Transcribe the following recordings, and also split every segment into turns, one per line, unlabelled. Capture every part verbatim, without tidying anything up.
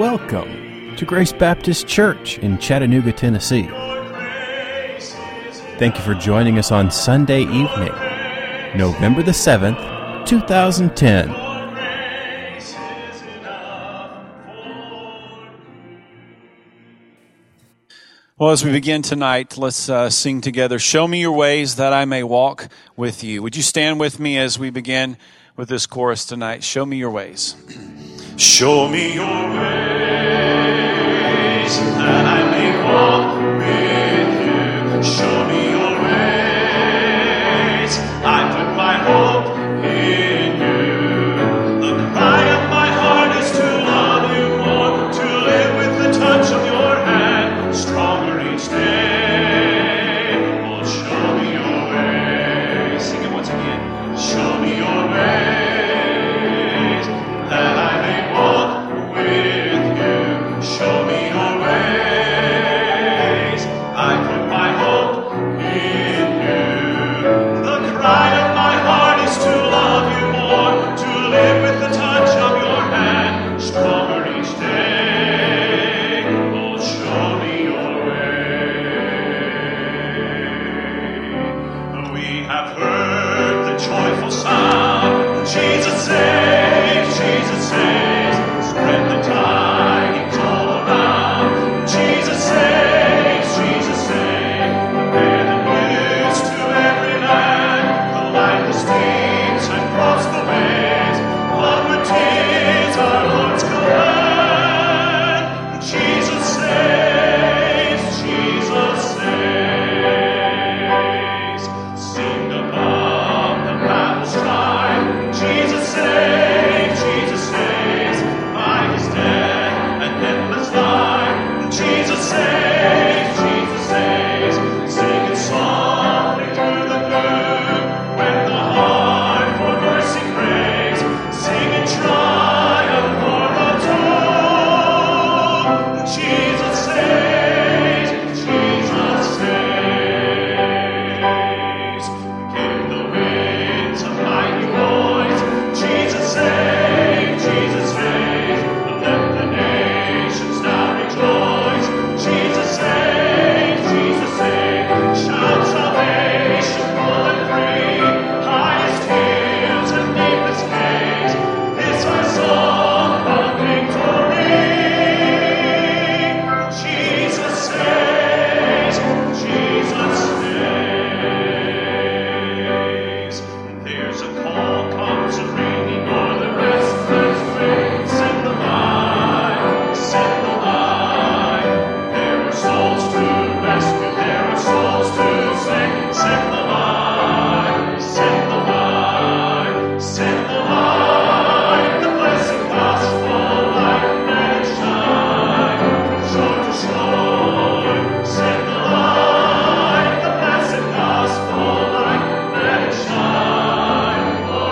Welcome to Grace Baptist Church in Chattanooga, Tennessee. Thank you for joining us on Sunday evening, November the seventh, two thousand ten.
Well, as we begin tonight, let's uh, sing together, "Show Me Your Ways That I May Walk With You." Would you stand with me as we begin with this chorus tonight? Show me your ways.
Show me your ways that I may walk with you. Show me your ways. I put my hope in you. The cry of my heart is to love you more, to live with the touch of your hand, stronger each day. Oh, show me your ways. Sing it once again. Show me your ways that I may walk with you. Show me your ways. I put my hope in you. The cry of my heart is to love you more, to live with the touch of your hand, stronger each day. Oh, show me your way. We have heard the joyful sound. Jesus saves, Jesus saves. Spread the tidings all around. Jesus saves, Jesus saves. Bear the news to every land. The light that streams across the waves. Onward 'tis our Lord's command. Jesus saves, Jesus saves. Sing above the battle strife. Jesus saves, Jesus saves. By his death and endless life. Jesus saves, Jesus saves. Sing it softly through the gloom. When the heart for mercy craves. Sing in triumph for the tomb. Jesus saves, Jesus saves. Give the winds a mighty voice. Jesus saves, Jesus saves. Let the nations now rejoice. Jesus saves, Jesus saves. Shout salvation full and free. Highest hills and deepest caves. This our song of victory. Jesus saves, Jesus saves. There's a call comes a ringing o'er the restless waves. Send the light, send the light. There are souls to rescue, there are souls to save. Send the light, send the light, send the light. The blessed gospel light, let it shine from shore to shore. Send the light, the blessed gospel light, let it shine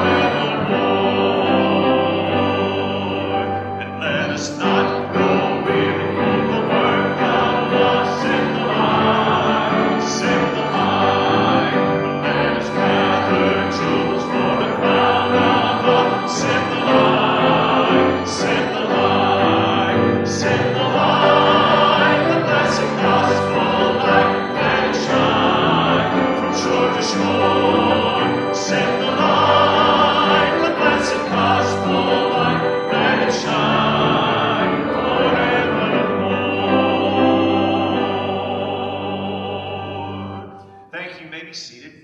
forevermore. And let us not grow weary in the work of love. Send the light, send the light. Let us gather jewels for the crown of love. Send the light, send the light, send the light. The blessed gospel light, let it shine from shore to shore. Send the light, the blessed gospel light, let it shine forevermore. Thank you. You may be seated.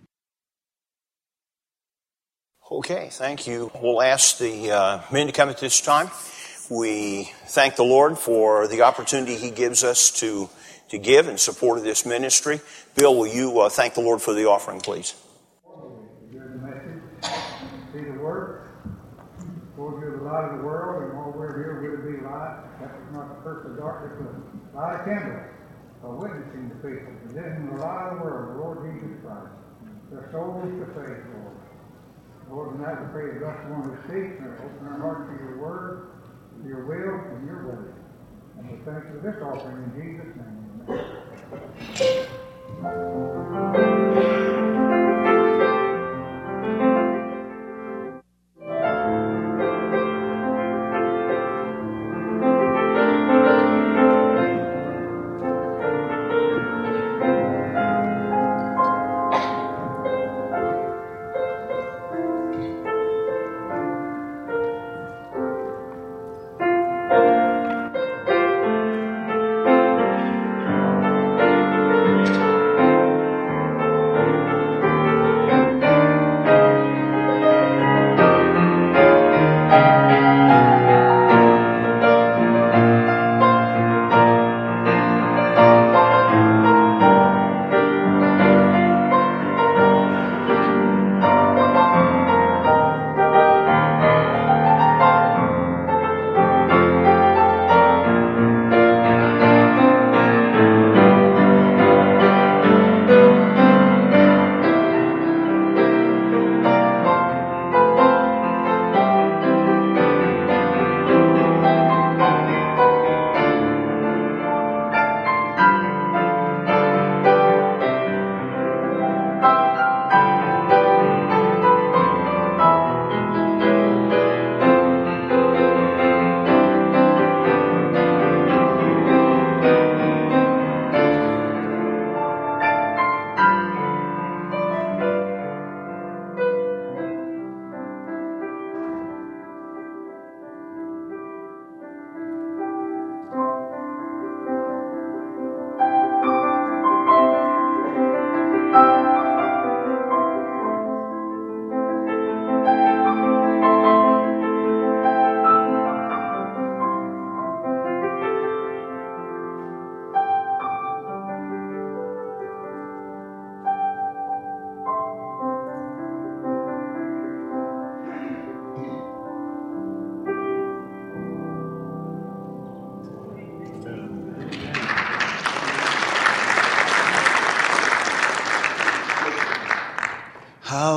Okay, thank you. We'll ask the uh, men to come at this time. We thank the Lord for the opportunity He gives us to, to give in support of this ministry. Bill, will you uh, thank the Lord for the offering, please?
Hear the message, see the word. Lord, you're the light of the world, and while we're here, we're to be light. That is not the purpose of darkness, but light a candle, for witnessing to people, presenting the light of the world, the Lord Jesus Christ. Their souls to faith, Lord. Lord, tonight we pray that God will want to speak and open our hearts to your word, to your will, and your way. And we thank you for this offering in Jesus' name. Amen.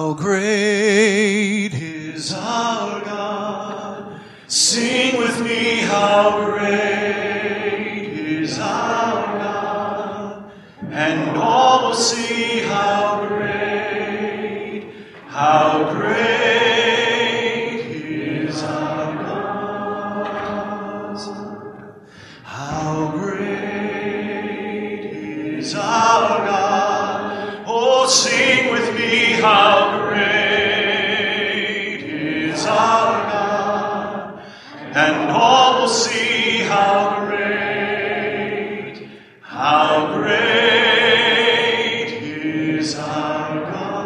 How great is our God. Sing with me, how great is our God. And all will see how great, how great is our God. How great is our God. Oh, sing with me, how great is our God. And all will see how great, how great is our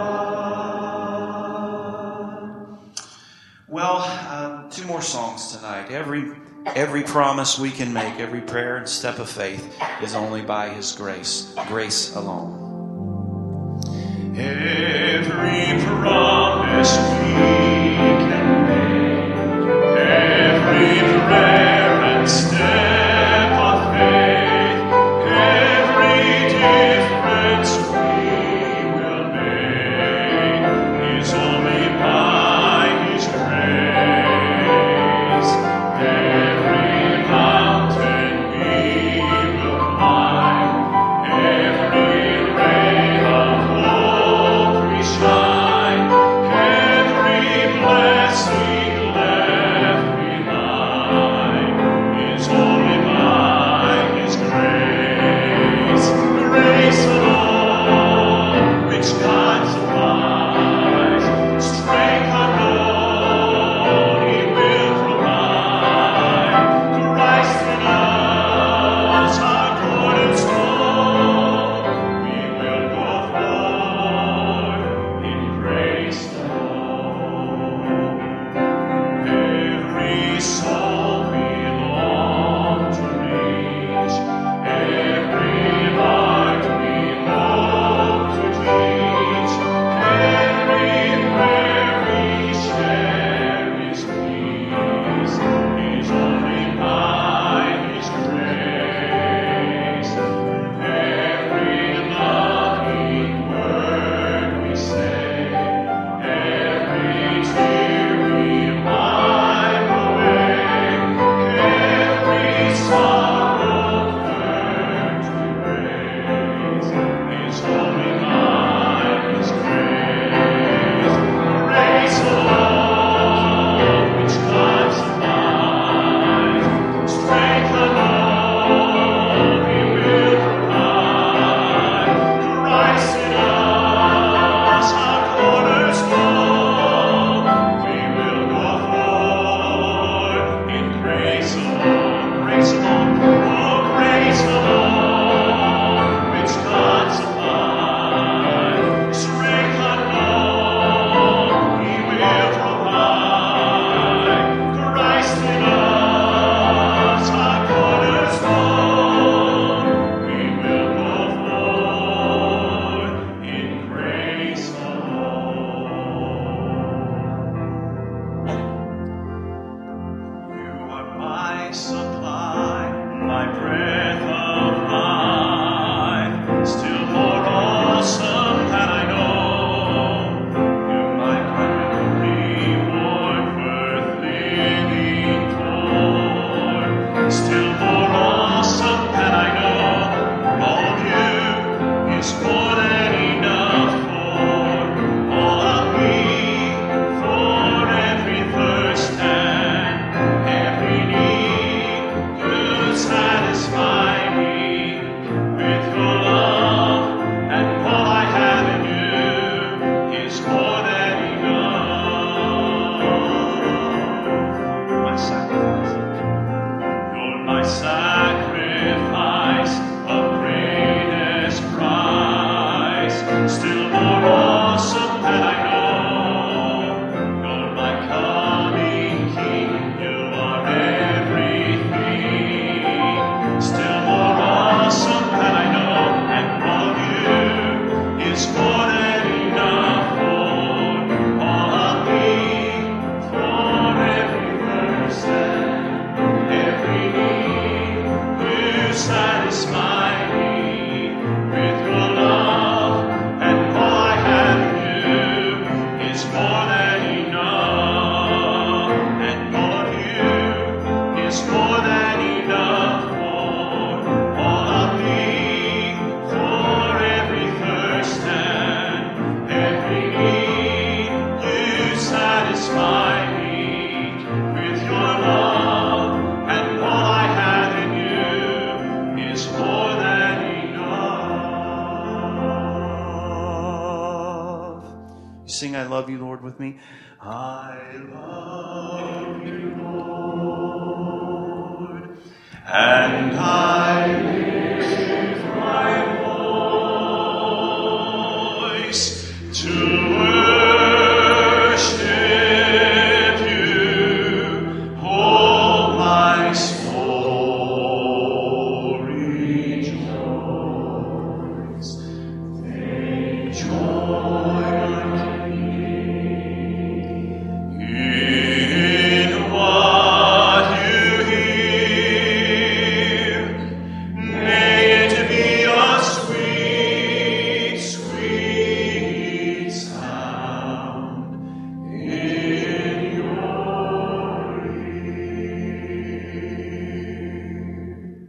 God. Well, uh, two more songs tonight. Every every promise we can make, every prayer and step of faith is only by His grace, grace alone. Every promise we can make, every prayer and step of faith, every difference we will make is only by His grace. Every mountain we will climb, every ray of hope we shine, Sing I love you, Lord, with me. I love you, Lord, and I lift my voice to worship you, oh my soul rejoice, take joy in what you hear. May it be a sweet, sweet sound in your ear.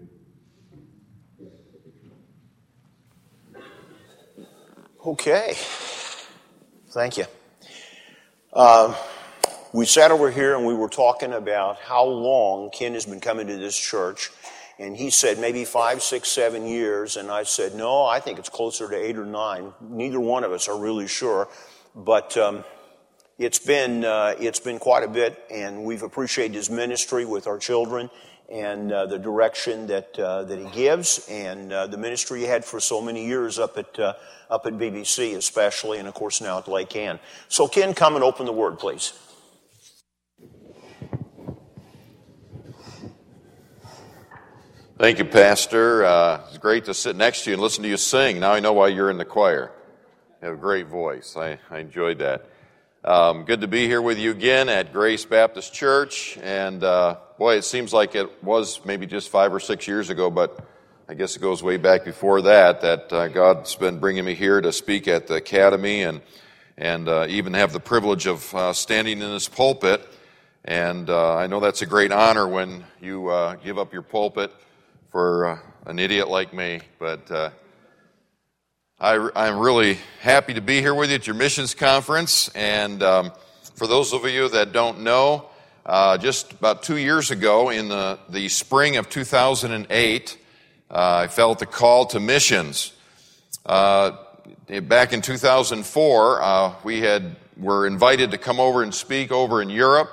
Okay. Thank you. Uh, we sat over here and we were talking about how long Ken has been coming to this church. And he said maybe five, six, seven years. And I said, no, I think it's closer to eight or nine. Neither one of us are really sure. But um, it's been uh, it's been quite a bit. And we've appreciated his ministry with our children and uh, the direction that uh, that he gives, and uh, the ministry he had for so many years up at uh, up at B B C especially, and of course now at Lake Ann. So Ken, come and open the Word, please.
Thank you, Pastor. Uh, it's great to sit next to you and listen to you sing. Now I know why you're in the choir. You have a great voice. I, I enjoyed that. Um, good to be here with you again at Grace Baptist Church. And uh, boy, it seems like it was maybe just five or six years ago, but I guess it goes way back before that, that uh, God's been bringing me here to speak at the Academy and and uh, even have the privilege of uh, standing in this pulpit. And uh, I know that's a great honor when you uh, give up your pulpit for uh, an idiot like me. But uh, I, I'm really happy to be here with you at your missions conference. And um, for those of you that don't know, uh, just about two years ago, in the, the spring of two thousand eight, uh, I felt the call to missions. Uh, back in two thousand four, uh, we had were invited to come over and speak over in Europe,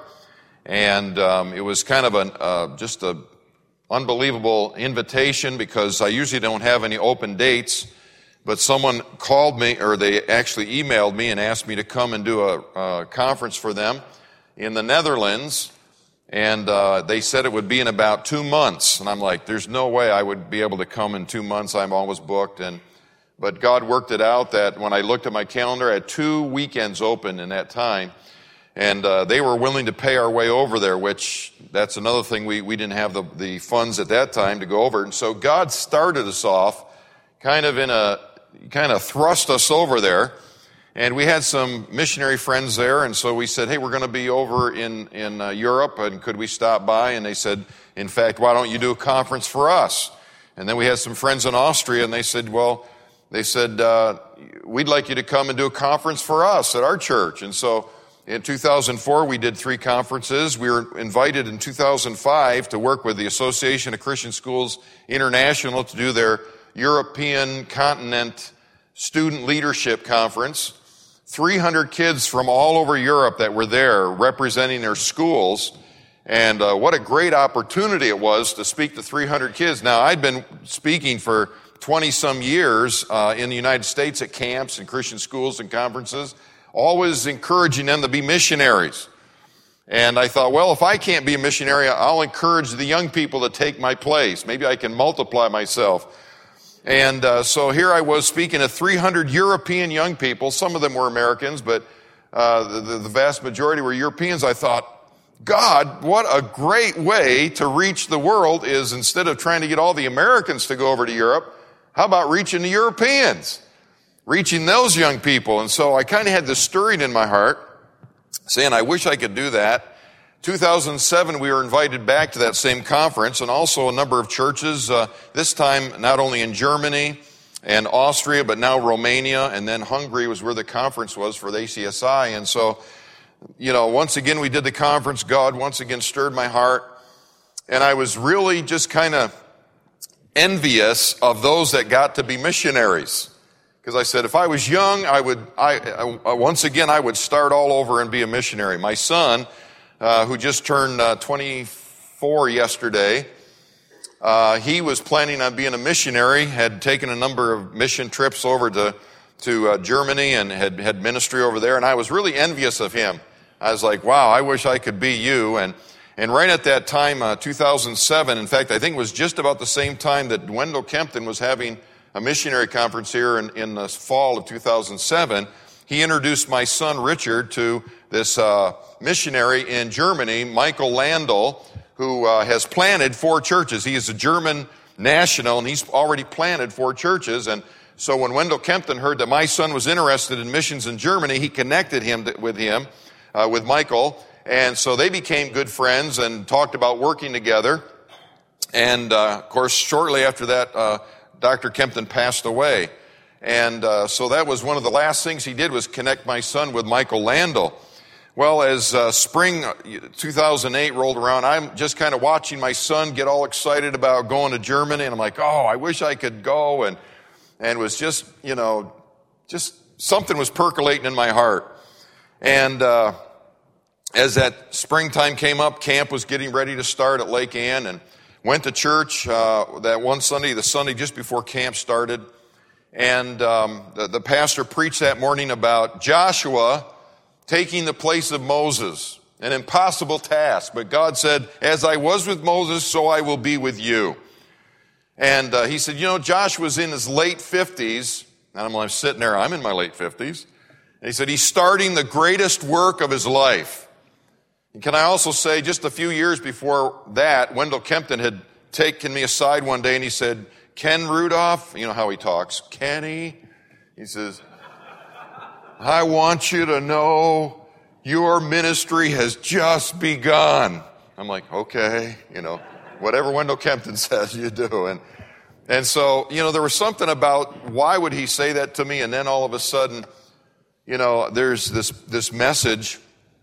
and um, it was kind of an uh, just a unbelievable invitation because I usually don't have any open dates. But someone called me, or they actually emailed me and asked me to come and do a, a conference for them in the Netherlands. And uh, they said it would be in about two months. And I'm like, there's no way I would be able to come in two months. I'm always booked. And but God worked it out that when I looked at my calendar, I had two weekends open in that time. And uh, they were willing to pay our way over there, which that's another thing. We, we didn't have the, the funds at that time to go over. And so God started us off kind of in a... kind of thrust us over there, and we had some missionary friends there, and so we said, hey, we're going to be over in, in uh, Europe, and could we stop by? And they said, in fact, why don't you do a conference for us? And then we had some friends in Austria, and they said, well, they said, uh, we'd like you to come and do a conference for us at our church. And so in two thousand four, we did three conferences. We were invited in two thousand five to work with the Association of Christian Schools International to do their European Continent Student Leadership Conference. three hundred kids from all over Europe that were there representing their schools. And uh, what a great opportunity it was to speak to three hundred kids. Now, I'd been speaking for twenty-some years uh, in the United States at camps and Christian schools and conferences, always encouraging them to be missionaries. And I thought, well, if I can't be a missionary, I'll encourage the young people to take my place. Maybe I can multiply myself. And uh, so here I was speaking to three hundred European young people. Some of them were Americans, but uh, the, the vast majority were Europeans. I thought, God, what a great way to reach the world is instead of trying to get all the Americans to go over to Europe, how about reaching the Europeans, reaching those young people? And so I kind of had this stirring in my heart, saying, I wish I could do that. two thousand seven, we were invited back to that same conference, and also a number of churches, uh, this time not only in Germany and Austria, but now Romania, and then Hungary was where the conference was for the A C S I. And so, you know, once again we did the conference. God once again stirred my heart, and I was really just kind of envious of those that got to be missionaries. Because I said, if I was young, I would, I, I once again, I would start all over and be a missionary. My son, uh, who just turned uh, twenty-four yesterday, uh, he was planning on being a missionary, had taken a number of mission trips over to, to uh, Germany and had, had ministry over there, and I was really envious of him. I was like, wow, I wish I could be you. And And right at that time, uh, two thousand seven, in fact, I think it was just about the same time that Wendell Kempton was having a missionary conference here in, in the fall of two thousand seven, he introduced my son Richard to this uh, missionary in Germany, Michael Landl, who uh, has planted four churches. He is a German national, and he's already planted four churches. And so when Wendell Kempton heard that my son was interested in missions in Germany, he connected him to, with him, uh, with Michael. And so they became good friends and talked about working together. And, uh, of course, shortly after that, uh, Doctor Kempton passed away. And uh, so that was one of the last things he did, was connect my son with Michael Landl. Well, as uh, spring two thousand eight rolled around, I'm just kind of watching my son get all excited about going to Germany. And I'm like, oh, I wish I could go. And, and it was just, you know, just something was percolating in my heart. And uh as that springtime came up, camp was getting ready to start at Lake Ann, and went to church uh, that one Sunday, the Sunday just before camp started. And um, the, the pastor preached that morning about Joshua taking the place of Moses, an impossible task. But God said, as I was with Moses, so I will be with you. And uh, he said, you know, Joshua's in his late fifties. And I'm, I'm sitting there, I'm in my late fifties. And he said, he's starting the greatest work of his life. And can I also say, just a few years before that, Wendell Kempton had taken me aside one day and he said, Ken Rudolph, you know how he talks, Kenny, he says, I want you to know your ministry has just begun. I'm like, okay, you know, whatever Wendell Kempton says, you do. And and so, you know, there was something about why would he say that to me? And then all of a sudden, you know, there's this this message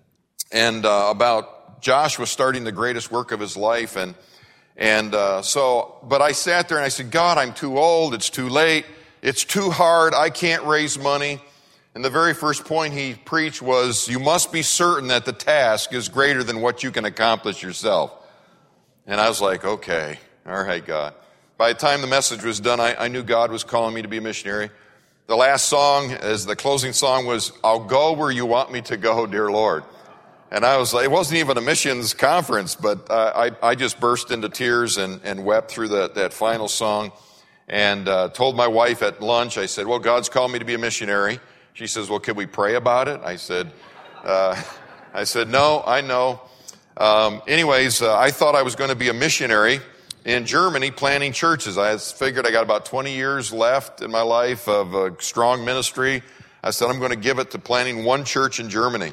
and uh, about Joshua starting the greatest work of his life. And and uh, so, but I sat there and I said, God, I'm too old. It's too late. It's too hard. I can't raise money. And the very first point he preached was, you must be certain that the task is greater than what you can accomplish yourself. And I was like, okay, all right, God. By the time the message was done, I, I knew God was calling me to be a missionary. The last song, as the closing song, was, I'll go where you want me to go, dear Lord. And I was like, it wasn't even a missions conference, but uh, I, I just burst into tears and, and wept through the, that final song, and uh, told my wife at lunch, I said, well, God's called me to be a missionary. She says, well, can we pray about it? I said, uh, I said, no, I know. Um, anyways, uh, I thought I was going to be a missionary in Germany planting churches. I figured I got about twenty years left in my life of a strong ministry. I said, I'm going to give it to planting one church in Germany.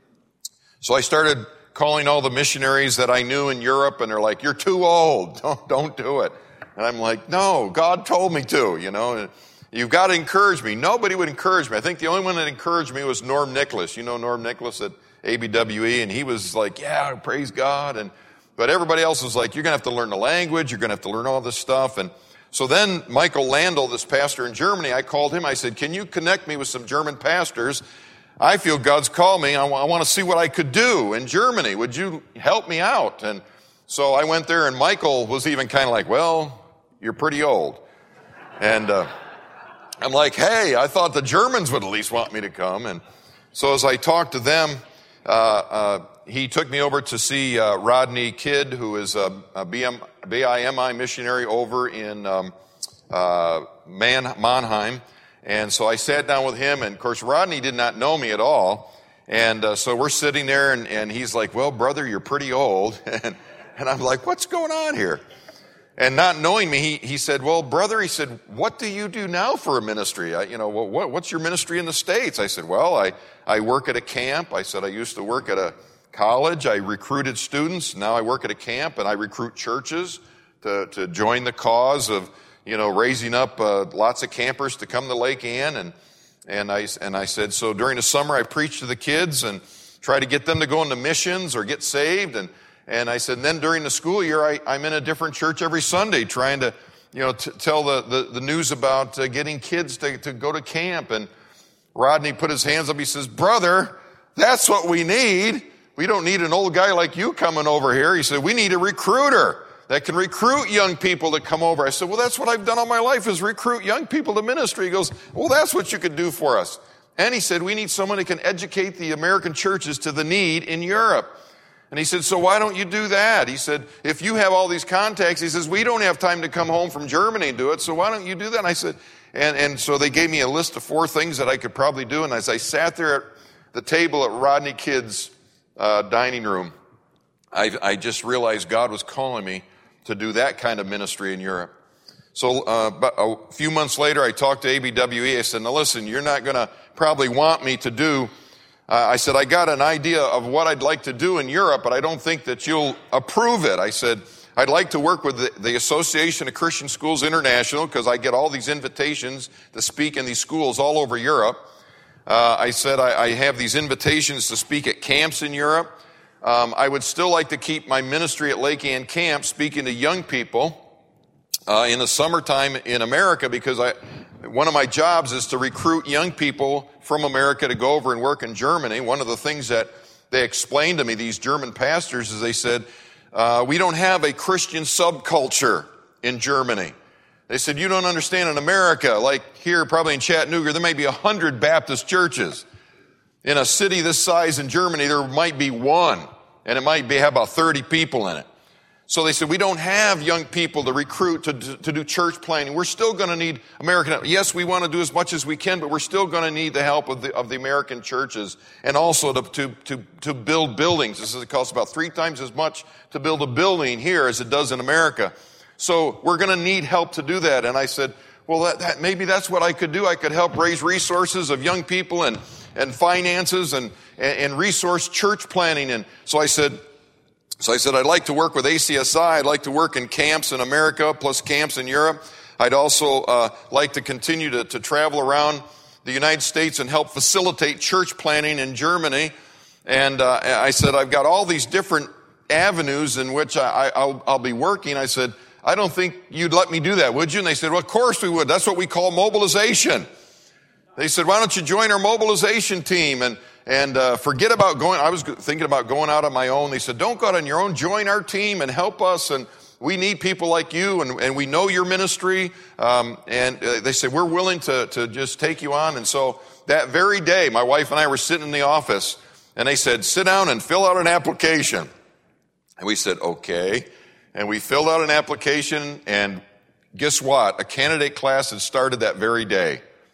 So I started calling all the missionaries that I knew in Europe, and they're like, you're too old. Don't, don't do it. And I'm like, no, God told me to, you know. You've got to encourage me. Nobody would encourage me. I think the only one that encouraged me was Norm Nicholas. You know Norm Nicholas at A B W E, and he was like, yeah, praise God. And but everybody else was like, you're going to have to learn the language. You're going to have to learn all this stuff. And so then Michael Landl, this pastor in Germany, I called him. I said, can you connect me with some German pastors? I feel God's called me. I want to see what I could do in Germany. Would you help me out? And so I went there, and Michael was even kind of like, well, you're pretty old. And uh, I'm like, hey, I thought the Germans would at least want me to come. And so as I talked to them, uh, uh, he took me over to see uh, Rodney Kidd, who is a, a B I M I missionary over in um, uh, Man- Mannheim. And so I sat down with him, and of course Rodney did not know me at all. And uh, so we're sitting there, and, and he's like, well, brother, you're pretty old. and, and I'm like, what's going on here? And not knowing me, he, he said, well, brother, he said, what do you do now for a ministry? I, you know, well, what, what's your ministry in the States? I said, well, I, I work at a camp. I said, I used to work at a college. I recruited students. Now I work at a camp, and I recruit churches to, to join the cause of, you know, raising up uh, lots of campers to come to Lake Ann. And, and, I, and I said, so during the summer I preach to the kids and try to get them to go into missions or get saved. And And I said, and then during the school year, I, I'm in a different church every Sunday trying to you know, t- tell the, the, the news about uh, getting kids to, to go to camp. And Rodney put his hands up. He says, brother, that's what we need. We don't need an old guy like you coming over here. He said, we need a recruiter that can recruit young people to come over. I said, well, that's what I've done all my life is recruit young people to ministry. He goes, well, that's what you could do for us. And he said, we need someone who can educate the American churches to the need in Europe. And he said, so why don't you do that? He said, if you have all these contacts, he says, we don't have time to come home from Germany and do it, so why don't you do that? And I said, and, and so they gave me a list of four things that I could probably do. And as I sat there at the table at Rodney Kidd's uh, dining room, I, I just realized God was calling me to do that kind of ministry in Europe. So uh, but a few months later, I talked to A B W E. I said, now listen, you're not going to probably want me to do Uh, I said, I got an idea of what I'd like to do in Europe, but I don't think that you'll approve it. I said, I'd like to work with the, the Association of Christian Schools International because I get all these invitations to speak in these schools all over Europe. Uh, I said, I, I have these invitations to speak at camps in Europe. Um, I would still like to keep my ministry at Lake Ann Camp speaking to young people uh, in the summertime in America because I, one of my jobs is to recruit young people from America to go over and work in Germany. One of the things that they explained to me, these German pastors, is they said, uh, we don't have a Christian subculture in Germany. They said, you don't understand in America, like here probably in Chattanooga, there may be a hundred Baptist churches. In a city this size in Germany, there might be one, and it might be have about thirty people in it. So they said, we don't have young people to recruit to, to, to do church planning. We're still going to need American, yes, we want to do as much as we can, but we're still going to need the help of the, of the American churches and also to, to, to, to build buildings. This is, it costs about three times as much to build a building here as it does in America. So we're going to need help to do that. And I said, well, that, that, maybe that's what I could do. I could help raise resources of young people and, and finances and, and, and resource church planning. And so I said, So I said, I'd like to work with A C S I. I'd like to work in camps in America plus camps in Europe. I'd also uh, like to continue to, to travel around the United States and help facilitate church planning in Germany. And uh, I said, I've got all these different avenues in which I, I, I'll, I'll be working. I said, I don't think you'd let me do that, would you? And they said, well, of course we would. That's what we call mobilization. They said, why don't you join our mobilization team? And And uh, forget about going, I was thinking about going out on my own. They said, don't go out on your own, join our team and help us. And we need people like you, and, and we know your ministry. Um, and uh, they said, we're willing to, to just take you on. And so that very day, my wife and I were sitting in the office, and they said, sit down and fill out an application. And we said, okay. And we filled out an application, and guess what? A candidate class had started that very day.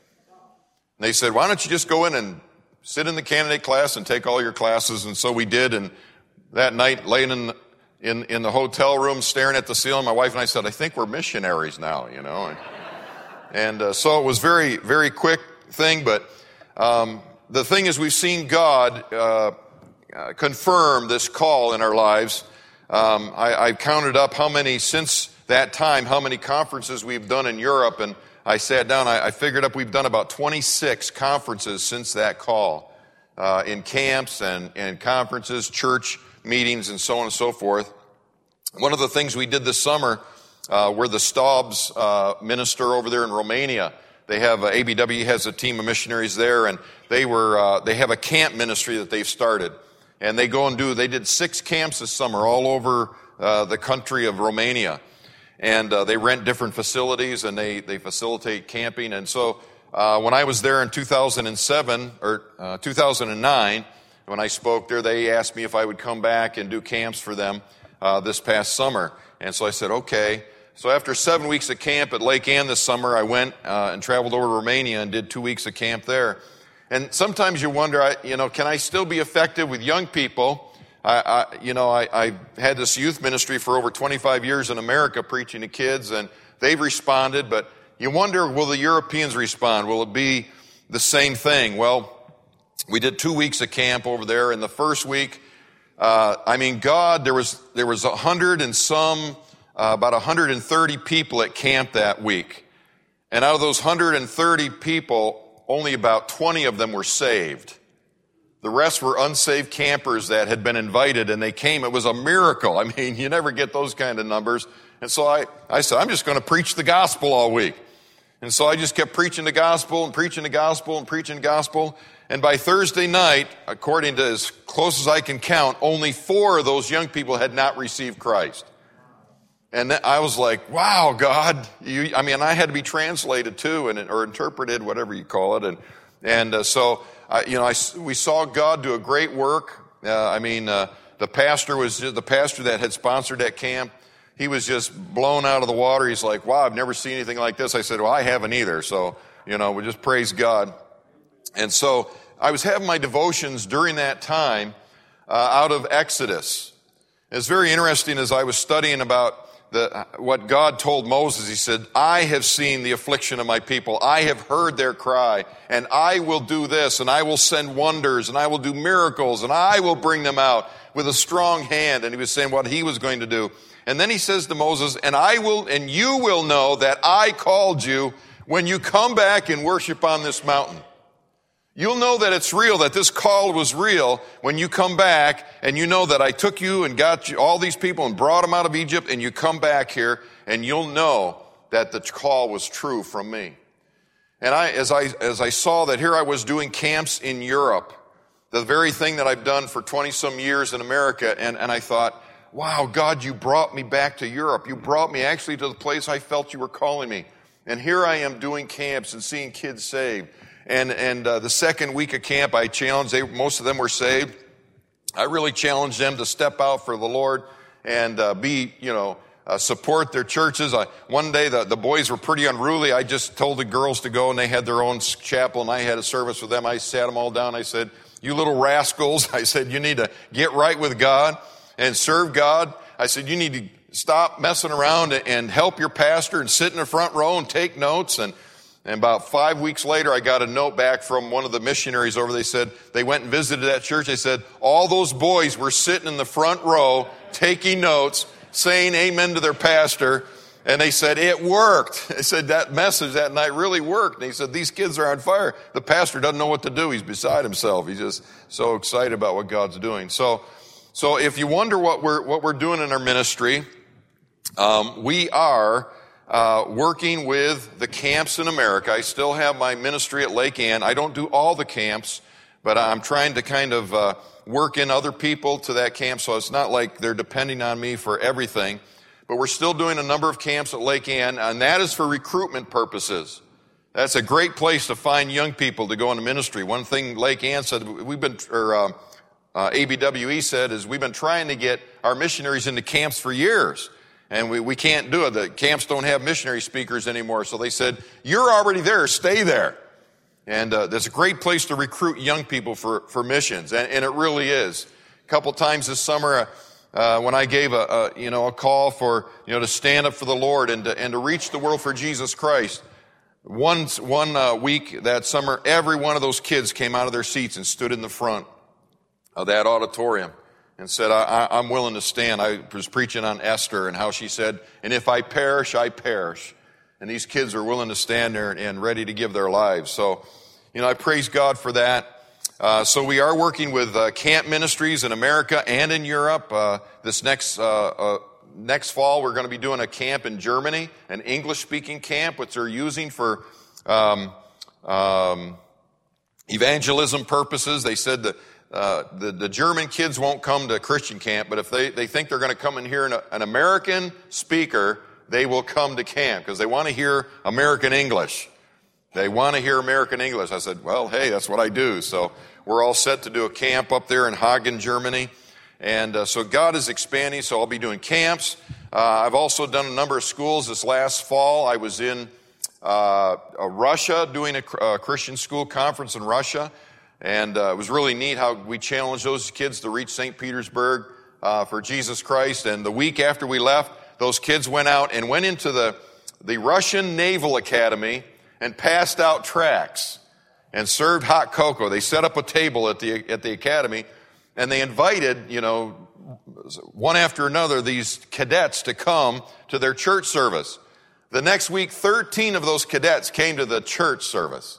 And they said, why don't you just go in and sit in the candidate class and take all your classes. And so we did. And that night, laying in, in, in the hotel room, staring at the ceiling, my wife and I said, I think we're missionaries now, you know. And, and uh, so it was very, very quick thing. But um, the thing is, we've seen God uh, uh, confirm this call in our lives. Um, I, I've counted up how many, since that time, how many conferences we've done in Europe. And I sat down, I, I figured up we've done about twenty-six conferences since that call, uh, in camps and, and conferences, church meetings, and so on and so forth. One of the things we did this summer, uh, we're the Staubs uh, minister over there in Romania. They have, uh, A B W has a team of missionaries there, and they were, uh, they have a camp ministry that they've started. And they go and do, they did six camps this summer all over uh, the country of Romania. And uh, they rent different facilities, and they, they facilitate camping. And so uh, when I was there in two thousand seven, or uh, two thousand nine, when I spoke there, they asked me if I would come back and do camps for them uh, this past summer. And so I said, okay. So after seven weeks of camp at Lake Ann this summer, I went uh, and traveled over to Romania and did two weeks of camp there. And sometimes you wonder, I, you know, can I still be effective with young people? I, I, you know, I, I had this youth ministry for over twenty-five years in America preaching to kids, and they've responded, but you wonder, will the Europeans respond? Will it be the same thing? Well, we did two weeks of camp over there, and the first week, uh, I mean, God, there was, there was a hundred and some, uh, about one hundred thirty people at camp that week. And out of those one hundred thirty people, only about twenty of them were saved. The rest were unsaved campers that had been invited, and they came. It was a miracle. I mean, you never get those kind of numbers. And so I, I said, I'm just going to preach the gospel all week. And so I just kept preaching the gospel and preaching the gospel and preaching the gospel. And by Thursday night, according to as close as I can count, only four of those young people had not received Christ. And I was like, wow, God. You, I mean, I had to be translated too, and or interpreted, whatever you call it. And and uh, so, I, you know, I, we saw God do a great work. Uh, I mean, uh, the pastor was just, the pastor that had sponsored that camp. He was just blown out of the water. He's like, wow, I've never seen anything like this. I said, well, I haven't either. So, you know, we just praise God. And so I was having my devotions during that time uh, out of Exodus. It's very interesting as I was studying about the, what God told Moses. He said, I have seen the affliction of my people. I have heard their cry, and I will do this, and I will send wonders, and I will do miracles, and I will bring them out with a strong hand. And he was saying what he was going to do. And then he says to Moses, and I will, and you will know that I called you when you come back and worship on this mountain. You'll know that it's real, that this call was real when you come back and you know that I took you and got you, all these people and brought them out of Egypt, and you come back here and you'll know that the call was true from me. And I, as I, as I saw that here I was doing camps in Europe, the very thing that I've done for twenty some years in America, and, and I thought, wow, God, you brought me back to Europe. You brought me actually to the place I felt you were calling me. And here I am doing camps and seeing kids saved. And and uh, the second week of camp, I challenged, they, most of them were saved. I really challenged them to step out for the Lord and uh, be, you know, uh, support their churches. I, one day the, the boys were pretty unruly. I just told the girls to go, and they had their own chapel, and I had a service with them. I sat them all down. I said, you little rascals. I said, you need to get right with God and serve God. I said, you need to stop messing around and help your pastor and sit in the front row and take notes. And, and about five weeks later, I got a note back from one of the missionaries over. They said, they went and visited that church. They said, all those boys were sitting in the front row, taking notes, saying amen to their pastor. And they said, it worked. They said, that message that night really worked. And he said, these kids are on fire. The pastor doesn't know what to do. He's beside himself. He's just so excited about what God's doing. So, So if you wonder what we're what we're doing in our ministry, um, we are uh, working with the camps in America. I still have my ministry at Lake Ann. I don't do all the camps, but I'm trying to kind of uh, work in other people to that camp, so it's not like they're depending on me for everything. But we're still doing a number of camps at Lake Ann, and that is for recruitment purposes. That's a great place to find young people to go into ministry. One thing Lake Ann said, we've been, or uh, uh, A B W E said, is we've been trying to get our missionaries into camps for years, and we, we can't do it. The camps don't have missionary speakers anymore, so they said, you're already there, stay there. And uh, that's a great place to recruit young people for, for missions, and, and it really is. A couple times this summer, uh, when I gave a, a you know a call for you know to stand up for the Lord and to, and to reach the world for Jesus Christ, one one uh, week that summer, every one of those kids came out of their seats and stood in the front of that auditorium and said, I, I, I'm willing to stand. I was preaching on Esther and how she said, and if I perish, I perish. And these kids are willing to stand there and, and ready to give their lives. So, you know, I praise God for that. Uh, so we are working with uh, camp ministries in America and in Europe. Uh, this next uh, uh, next fall, we're going to be doing a camp in Germany, an English-speaking camp, which they're using for um, um, evangelism purposes. They said that uh, the, the German kids won't come to Christian camp, but if they, they think they're going to come and hear an, an American speaker, they will come to camp because they want to hear American English. They want to hear American English. I said, well, hey, that's what I do. So we're all set to do a camp up there in Hagen, Germany. And uh, so God is expanding, so I'll be doing camps. Uh, I've also done a number of schools. This last fall, I was in uh, uh, Russia doing a uh, Christian school conference in Russia. And uh, it was really neat how we challenged those kids to reach Saint Petersburg uh, for Jesus Christ. And the week after we left, those kids went out and went into the, the Russian Naval Academy and passed out tracts and served hot cocoa. They set up a table at the at the academy, and they invited, you know, one after another, these cadets to come to their church service. The next week, thirteen of those cadets came to the church service.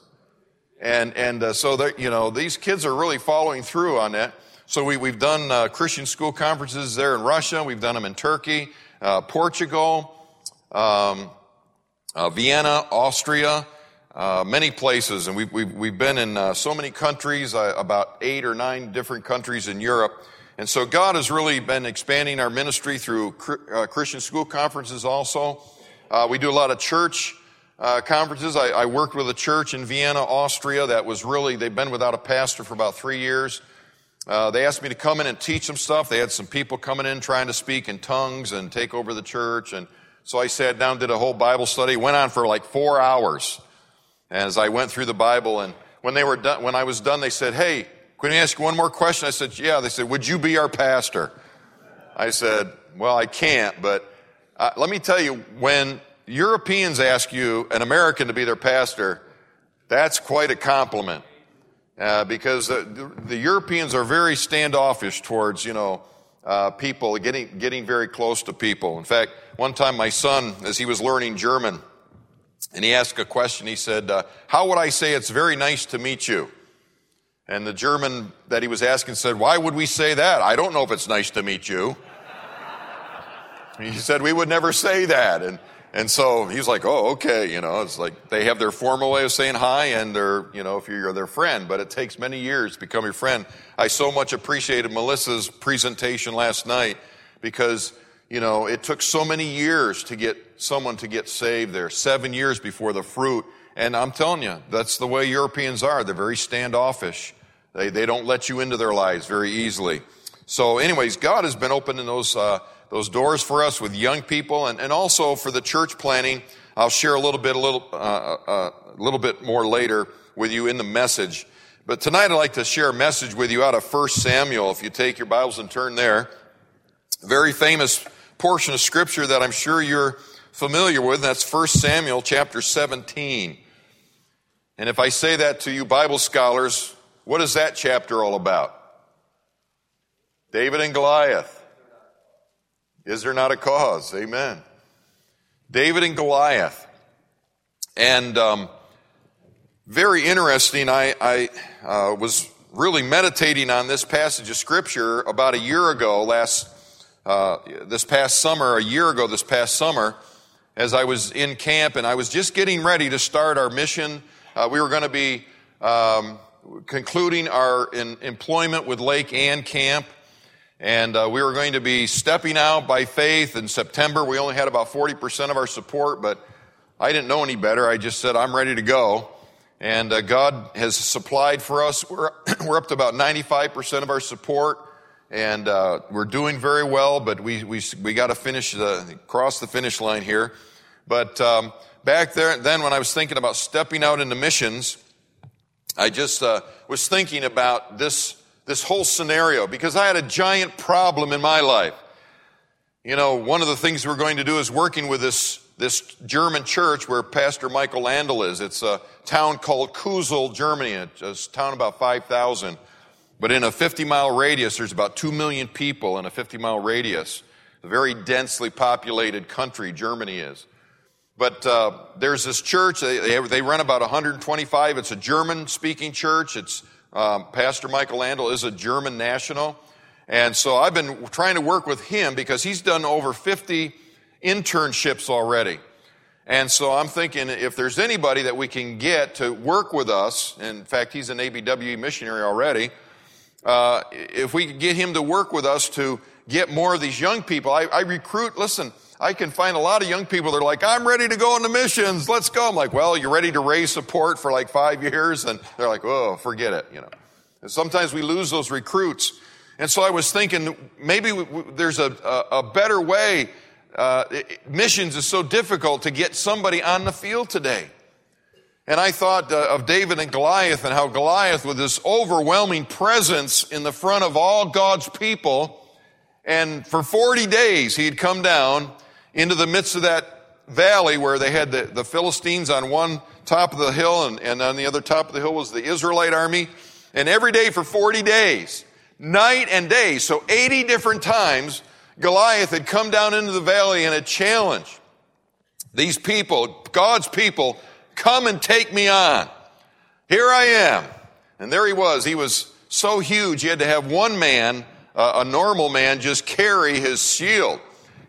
And and uh, so, you know, these kids are really following through on that. So we, we've done uh, Christian school conferences there in Russia. We've done them in Turkey. uh, Portugal, um, uh, Vienna, Austria, uh, many places. And we've, we've, we've been in uh, so many countries, uh, about eight or nine different countries in Europe. And so God has really been expanding our ministry through uh, Christian school conferences also. Uh, we do a lot of church uh, conferences. I, I worked with a church in Vienna, Austria that was really, they've been without a pastor for about three years. Uh, they asked me to come in and teach them stuff. They had some people coming in trying to speak in tongues and take over the church. And so I sat down, did a whole Bible study. Went on for like four hours as I went through the Bible. And when they were done, when I was done, they said, "Hey, can we ask you one more question?" I said, "Yeah." They said, "Would you be our pastor?" I said, "Well, I can't, but uh, let me tell you, when Europeans ask you, an American, to be their pastor, that's quite a compliment." Uh, because the, the, the Europeans are very standoffish towards, you know, uh, people, getting getting very close to people. In fact, one time my son, as he was learning German, and he asked a question, he said, uh, "How would I say it's very nice to meet you?" And the German that he was asking said, "Why would we say that? I don't know if it's nice to meet you." He said, "We would never say that." And And so he's like, "Oh, okay." You know, it's like they have their formal way of saying hi and their, you know, if you're their friend, but it takes many years to become your friend. I so much appreciated Melissa's presentation last night because, you know, it took so many years to get someone to get saved there, seven years before the fruit. And I'm telling you, that's the way Europeans are. They're very standoffish. They, they don't let you into their lives very easily. So anyways, God has been opening those, uh, those doors for us with young people, and, and also for the church planning. I'll share a little bit, a little, uh, uh, a little bit more later with you in the message. But tonight I'd like to share a message with you out of First Samuel. If you take your Bibles and turn there, a very famous portion of Scripture that I'm sure you're familiar with. And that's First Samuel chapter seventeen. And if I say that to you Bible scholars, what is that chapter all about? David and Goliath. Is there not a cause? Amen. David and Goliath. And um, very interesting, I, I uh, was really meditating on this passage of Scripture about a year ago, last uh, this past summer, a year ago this past summer, as I was in camp, and I was just getting ready to start our mission. Uh, we were going to be um, concluding our in, employment with Lake Ann Camp. And uh, we were going to be stepping out by faith in September. We only had about forty percent of our support, but I didn't know any better. I just said, I'm ready to go. And uh, God has supplied for us. We're, we're up to about ninety-five percent of our support, and uh, we're doing very well, but we we we got to finish the, cross the finish line here. But um, back there, then when I was thinking about stepping out into missions, I just uh, was thinking about this This whole scenario, because I had a giant problem in my life. You know, one of the things we're going to do is working with this, this German church where Pastor Michael Landl is. It's a town called Kusel, Germany. It's a town about five thousand. But in a fifty mile radius, there's about two million people in a fifty mile radius. A very densely populated country Germany is. But uh, there's this church. They, they, they run about one hundred twenty-five. It's a German-speaking church. It's Um, Pastor Michael Landl is a German national. And so I've been trying to work with him because he's done over fifty internships already. And so I'm thinking if there's anybody that we can get to work with us, in fact, he's an A B W E missionary already, uh, if we could get him to work with us to get more of these young people. I, I recruit, listen, I can find a lot of young people that are like, I'm ready to go into missions. Let's go. I'm like, well, you're ready to raise support for like five years? And they're like, oh, forget it, you know. And sometimes we lose those recruits. And so I was thinking maybe we, we, there's a, a, a better way. Uh, it, missions is so difficult to get somebody on the field today. And I thought uh, of David and Goliath and how Goliath, with this overwhelming presence in the front of all God's people, and for forty days he'd come down into the midst of that valley where they had the, the Philistines on one top of the hill, and, and on the other top of the hill was the Israelite army. And every day for forty days, night and day, so eighty different times, Goliath had come down into the valley and had challenged these people, God's people, come and take me on. Here I am. And there he was. He was so huge, he had to have one man, uh, a normal man, just carry his shield.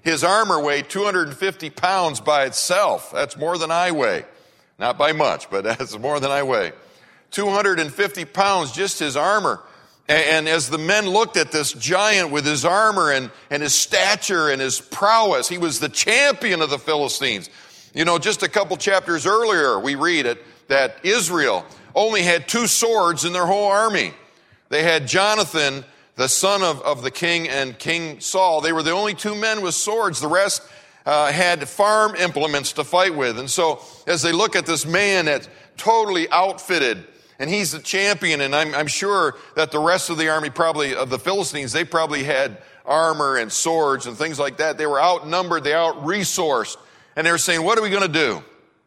His armor weighed two hundred fifty pounds by itself. That's more than I weigh. Not by much, but that's more than I weigh. two hundred fifty pounds, just his armor. And as the men looked at this giant with his armor and, and his stature and his prowess, he was the champion of the Philistines. You know, just a couple chapters earlier, we read it, that Israel only had two swords in their whole army. They had Jonathan, the son of, of the king, and King Saul. They were the only two men with swords. The rest uh, had farm implements to fight with. And so as they look at this man that's totally outfitted, and he's the champion, and I'm, I'm sure that the rest of the army, probably of the Philistines, they probably had armor and swords and things like that. They were outnumbered, they out-resourced, and they were saying, what are we going to do?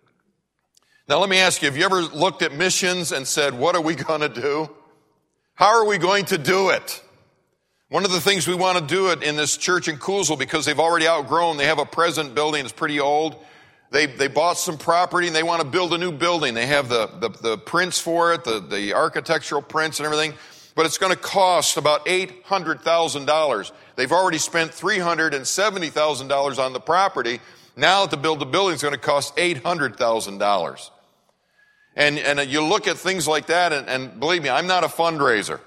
Now let me ask you, have you ever looked at missions and said, what are we going to do? How are we going to do it? One of the things we want to do it in this church in Coolsville, because they've already outgrown, they have a present building, it's pretty old. They they bought some property and they want to build a new building. They have the, the, the prints for it, the, the architectural prints and everything, but it's going to cost about eight hundred thousand dollars. They've already spent three hundred seventy thousand dollars on the property. Now to build the building is going to cost eight hundred thousand dollars. And, and you look at things like that, and, and believe me, I'm not a fundraiser.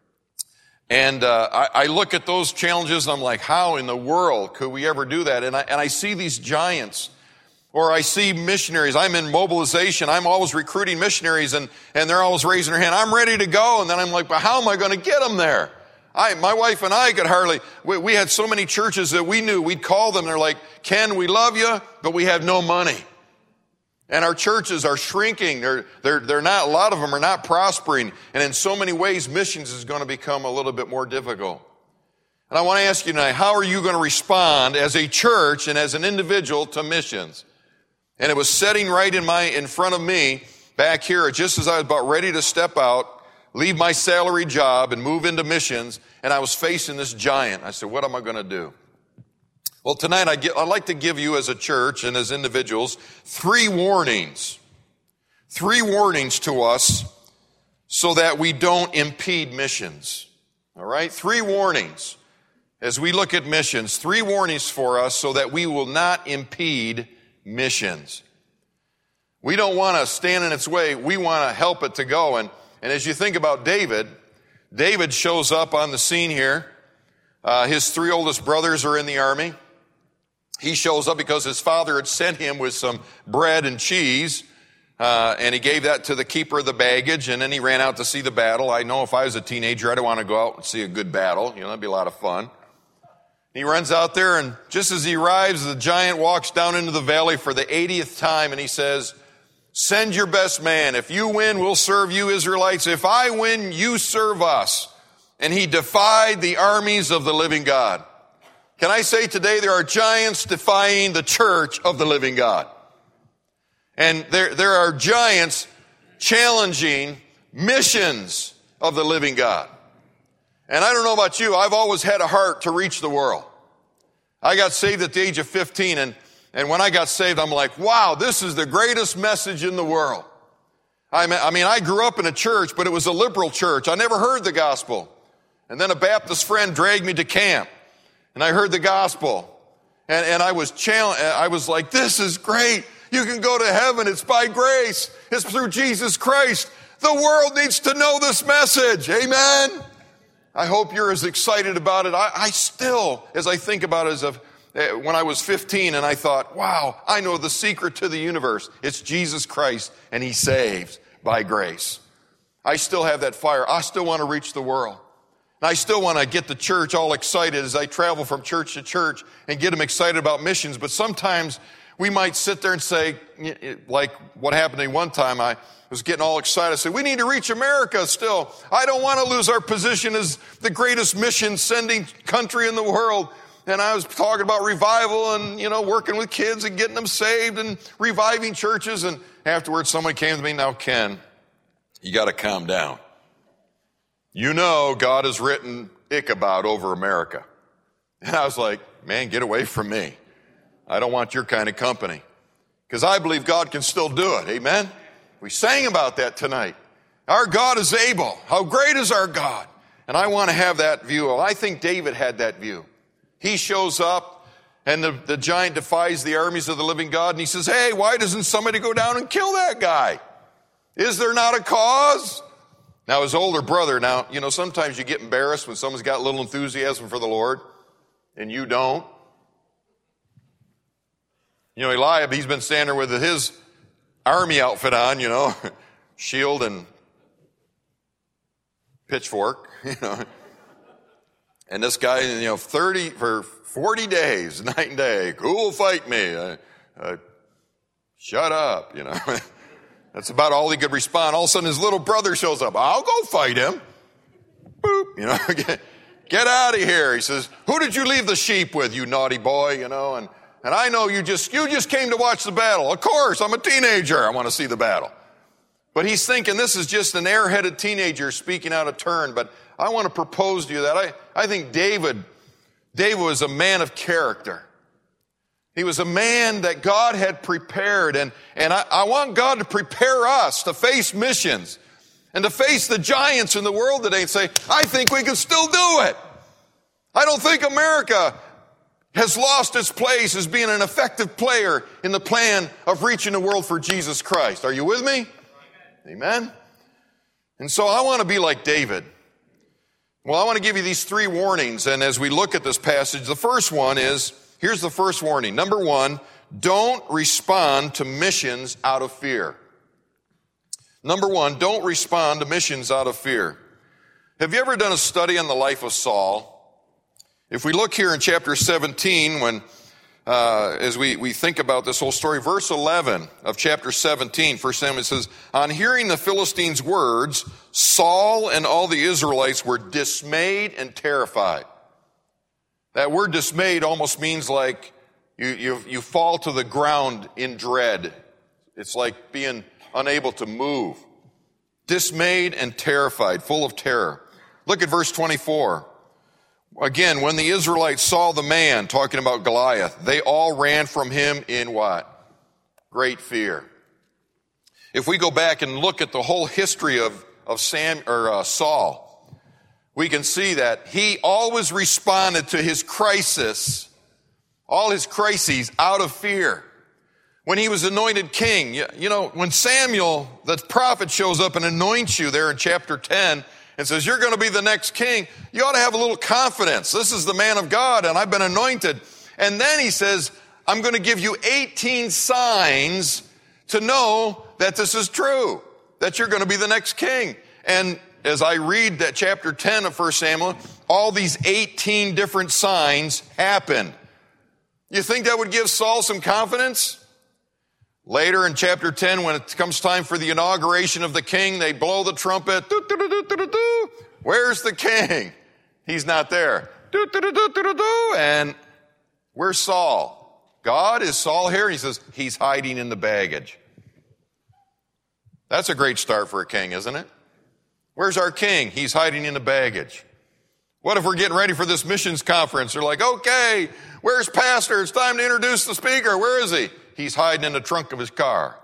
And uh, I, I look at those challenges and I'm like, how in the world could we ever do that? And I, and I see these giants. Or I see missionaries. I'm in mobilization. I'm always recruiting missionaries, and, and they're always raising their hand. I'm ready to go. And then I'm like, but how am I going to get them there? I, my wife and I could hardly, we, we had so many churches that we knew. We'd call them. They're like, Ken, we love you, but we have no money. And our churches are shrinking. They're, they're, they're not, a lot of them are not prospering. And in so many ways, missions is going to become a little bit more difficult. And I want to ask you tonight, how are you going to respond as a church and as an individual to missions? And it was sitting right in my, in front of me back here, just as I was about ready to step out, leave my salary job and move into missions. And I was facing this giant. I said, what am I going to do? Well, tonight I get, I'd like to give you as a church and as individuals three warnings. Three warnings to us so that we don't impede missions. All right? Three warnings as we look at missions. Three warnings for us so that we will not impede missions. We don't want to stand in its way. We want to help it to go. And, and as you think about David, David shows up on the scene here. Uh, his three oldest brothers are in the army. He shows up because his father had sent him with some bread and cheese, uh, and he gave that to the keeper of the baggage, and then he ran out to see the battle. I know if I was a teenager, I'd want to go out and see a good battle. You know, that'd be a lot of fun. He runs out there, and just as he arrives, the giant walks down into the valley for the eightieth time, and he says, send your best man. If you win, we'll serve you, Israelites. If I win, you serve us. And he defied the armies of the living God. Can I say today there are giants defying the church of the living God? And there, there are giants challenging missions of the living God. And I don't know about you, I've always had a heart to reach the world. I got saved at the age of fifteen, and, and when I got saved, I'm like, wow, this is the greatest message in the world. I mean, I mean, I grew up in a church, but it was a liberal church. I never heard the gospel. And then a Baptist friend dragged me to camp, and I heard the gospel. And, and I was challenged. I was like, this is great. You can go to heaven. It's by grace. It's through Jesus Christ. The world needs to know this message. Amen. I hope you're as excited about it. I, I still, as I think about it, as of when I was fifteen, and I thought, wow, I know the secret to the universe. It's Jesus Christ, and He saves by grace. I still have that fire. I still want to reach the world. And I still want to get the church all excited as I travel from church to church and get them excited about missions. But sometimes we might sit there and say, like what happened to me one time, I was getting all excited. I said, we need to reach America still. I don't want to lose our position as the greatest mission sending country in the world. And I was talking about revival and, you know, working with kids and getting them saved and reviving churches. And afterwards, someone came to me, now, Ken, you got to calm down. You know, God has written Ichabod over America. And I was like, man, get away from me. I don't want your kind of company. Because I believe God can still do it. Amen? We sang about that tonight. Our God is able. How great is our God? And I want to have that view. Well, I think David had that view. He shows up, And the, the giant defies the armies of the living God, and he says, hey, why doesn't somebody go down and kill that guy? Is there not a cause? Now, his older brother, now, you know, sometimes you get embarrassed when someone's got a little enthusiasm for the Lord, and you don't. You know, Eliab, he's been standing with his army outfit on, you know, shield and pitchfork, you know. And this guy, you know, thirty, for forty days, night and day, who will fight me? Uh, uh, shut up, you know. That's about all he could respond. All of a sudden, his little brother shows up. I'll go fight him. Boop, you know, get, get out of here. He says, who did you leave the sheep with, you naughty boy, you know, and And I know you just, you just came to watch the battle. Of course, I'm a teenager. I want to see the battle. But he's thinking this is just an airheaded teenager speaking out of turn. But I want to propose to you that I, I think David, David was a man of character. He was a man that God had prepared. And, and I, I want God to prepare us to face missions and to face the giants in the world today and say, I think we can still do it. I don't think America has lost its place as being an effective player in the plan of reaching the world for Jesus Christ. Are you with me? Amen. Amen. And so I want to be like David. Well, I want to give you these three warnings. And as we look at this passage, the first one is, here's the first warning. Number one, don't respond to missions out of fear. Number one, don't respond to missions out of fear. Have you ever done a study on the life of Saul? If we look here in chapter seventeen, when uh, as we, we think about this whole story, verse eleven of chapter seventeen, First Samuel says, on hearing the Philistines' words, Saul and all the Israelites were dismayed and terrified. That word dismayed almost means like you, you, you fall to the ground in dread. It's like being unable to move. Dismayed and terrified, full of terror. Look at verse twenty-four. Again, when the Israelites saw the man, talking about Goliath, they all ran from him in what? Great fear. If we go back and look at the whole history of, of Sam, or uh, Saul, we can see that he always responded to his crisis, all his crises, out of fear. When he was anointed king, you, you know, when Samuel, the prophet, shows up and anoints you there in chapter ten, and says, you're going to be the next king, you ought to have a little confidence. This is the man of God, and I've been anointed. And then he says, I'm going to give you eighteen signs to know that this is true, that you're going to be the next king. And as I read that chapter ten of First Samuel, all these eighteen different signs happened. You think that would give Saul some confidence? Later in chapter ten, when it comes time for the inauguration of the king, they blow the trumpet. Doo, doo, doo, doo, doo, doo. Where's the king? He's not there. Doo, doo, doo, doo, doo, doo. And where's Saul? God, is Saul here? He says, he's hiding in the baggage. That's a great start for a king, isn't it? Where's our king? He's hiding in the baggage. What if we're getting ready for this missions conference? They're like, okay, where's pastor? It's time to introduce the speaker. Where is he? He's hiding in the trunk of his car.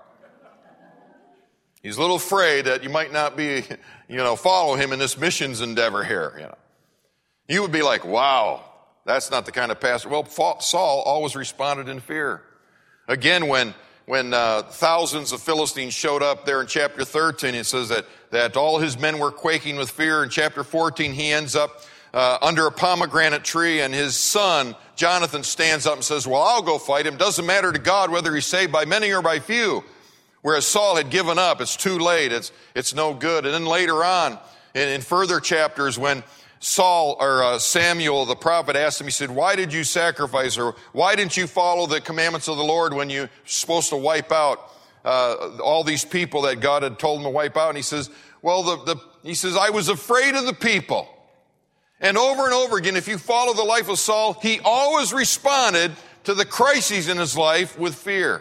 He's a little afraid that you might not be, you know, follow him in this missions endeavor here, you know. You would be like, wow, that's not the kind of pastor. Well, Saul always responded in fear. Again, when when uh, thousands of Philistines showed up there in chapter thirteen, it says that, that all his men were quaking with fear. In chapter fourteen, he ends up uh, under a pomegranate tree, and his son, Jonathan, stands up and says, well, I'll go fight him. Doesn't matter to God whether he's saved by many or by few. Whereas Saul had given up. It's too late. It's, it's no good. And then later on, in, in further chapters, when Saul, or uh, Samuel, the prophet, asked him, he said, why did you sacrifice, or why didn't you follow the commandments of the Lord when you're supposed to wipe out uh, all these people that God had told him to wipe out? And he says, well, the, the, he says, I was afraid of the people. And over and over again, if you follow the life of Saul, he always responded to the crises in his life with fear.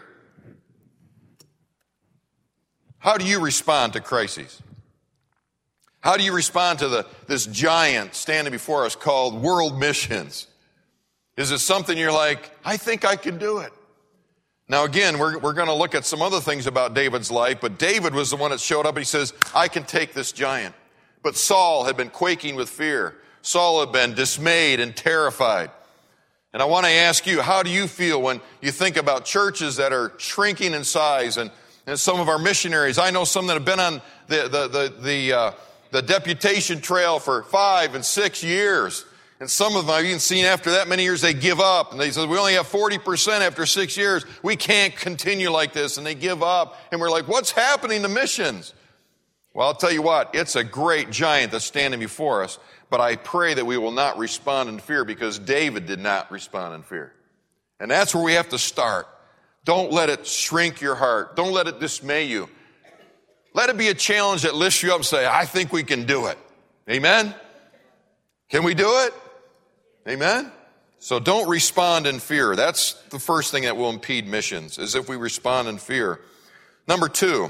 How do you respond to crises? How do you respond to the, this giant standing before us called world missions? Is it something you're like, I think I can do it? Now again, we're, we're going to look at some other things about David's life, but David was the one that showed up and he says, I can take this giant. But Saul had been quaking with fear. Saul had been dismayed and terrified. And I want to ask you, how do you feel when you think about churches that are shrinking in size and, and some of our missionaries? I know some that have been on the, the, the, the, uh, the deputation trail for five and six years. And some of them I've even seen after that many years, they give up. And they say, we only have forty percent after six years. We can't continue like this. And they give up. And we're like, what's happening to missions? Well, I'll tell you what, it's a great giant that's standing before us. But I pray that we will not respond in fear, because David did not respond in fear. And that's where we have to start. Don't let it shrink your heart. Don't let it dismay you. Let it be a challenge that lifts you up and say, I think we can do it. Amen? Can we do it? Amen? So don't respond in fear. That's the first thing that will impede missions, is if we respond in fear. Number two,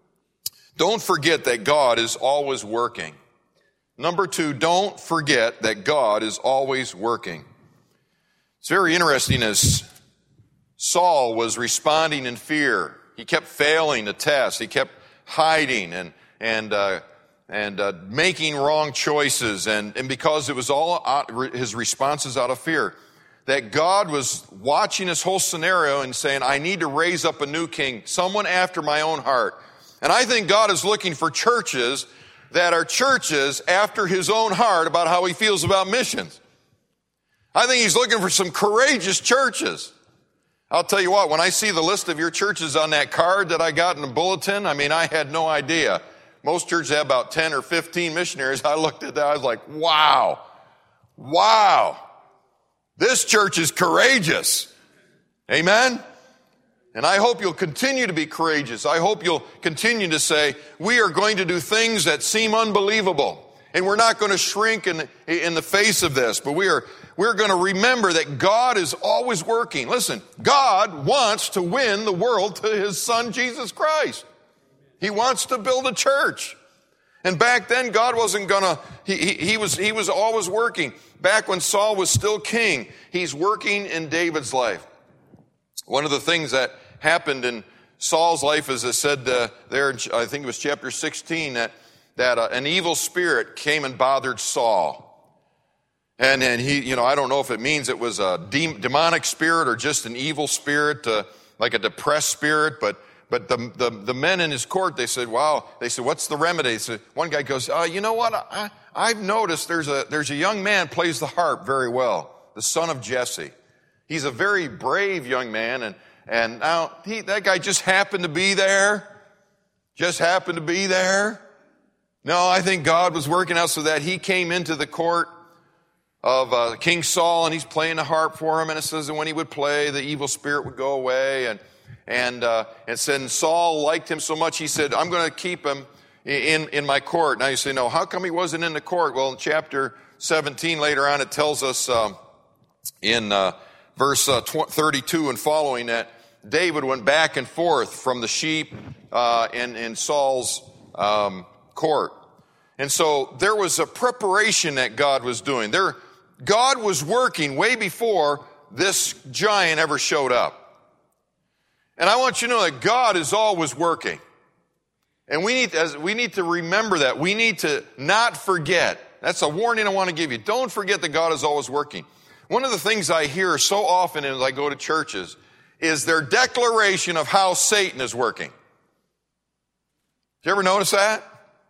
don't forget that God is always working. Number two, don't forget that God is always working. It's very interesting as Saul was responding in fear. He kept failing the test. He kept hiding and and uh, and uh, making wrong choices, and, and because it was all out, his responses out of fear, that God was watching his whole scenario and saying, I need to raise up a new king, someone after my own heart. And I think God is looking for churches that are churches after his own heart about how he feels about missions. I think he's looking for some courageous churches. I'll tell you what, when I see the list of your churches on that card that I got in the bulletin, I mean, I had no idea. Most churches have about ten or fifteen missionaries. I looked at that, I was like, wow, wow, this church is courageous. Amen? And I hope you'll continue to be courageous. I hope you'll continue to say, we are going to do things that seem unbelievable. And we're not going to shrink in, in the face of this, but we are, we're going to remember that God is always working. Listen, God wants to win the world to his son, Jesus Christ. He wants to build a church. And back then, God wasn't going to, he, he, he was, he was always working. Back when Saul was still king, he's working in David's life. One of the things that happened in Saul's life, as I said uh, there, in, I think it was chapter sixteen, that, that uh, an evil spirit came and bothered Saul. And and he, you know, I don't know if it means it was a de- demonic spirit or just an evil spirit, uh, like a depressed spirit, but but the, the the men in his court, they said, wow, they said, what's the remedy? So one guy goes, uh, you know what, I, I've noticed there's a there's a young man plays the harp very well, the son of Jesse. He's a very brave young man, and, and now he, that guy just happened to be there. Just happened to be there. No, I think God was working out so that he came into the court of uh, King Saul, and he's playing the harp for him, and it says that when he would play, the evil spirit would go away, and and uh, and said and Saul liked him so much, he said, I'm going to keep him in, in my court. Now you say, no, how come he wasn't in the court? Well, in chapter seventeen, later on, it tells us um, in... Uh, Verse uh, thirty-two and following that David went back and forth from the sheep uh, in, in Saul's um, court. And so there was a preparation that God was doing. There, God was working way before this giant ever showed up. And I want you to know that God is always working. And we need, as we need to remember that. We need to not forget. That's a warning I want to give you. Don't forget that God is always working. One of the things I hear so often as I go to churches is their declaration of how Satan is working. Did you ever notice that?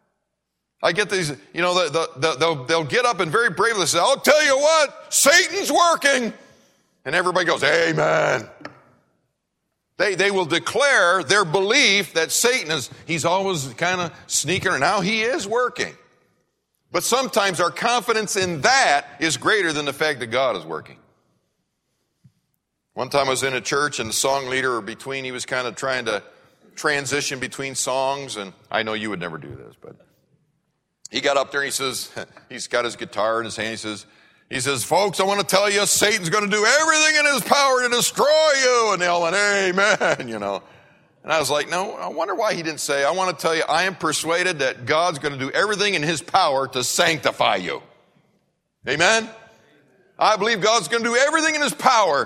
I get these, you know, the, the, the, they'll, they'll get up and very bravely say, I'll tell you what, Satan's working. And everybody goes, amen. They, they will declare their belief that Satan is, he's always kind of sneaking, and now he is working. But sometimes our confidence in that is greater than the fact that God is working. One time I was in a church, and the song leader between, he was kind of trying to transition between songs, and I know you would never do this, but he got up there and he says, he's got his guitar in his hand, he says, he says, folks, I want to tell you, Satan's going to do everything in his power to destroy you. And they all went, amen, you know. And I was like, no, I wonder why he didn't say, I want to tell you, I am persuaded that God's going to do everything in his power to sanctify you. Amen? I believe God's going to do everything in his power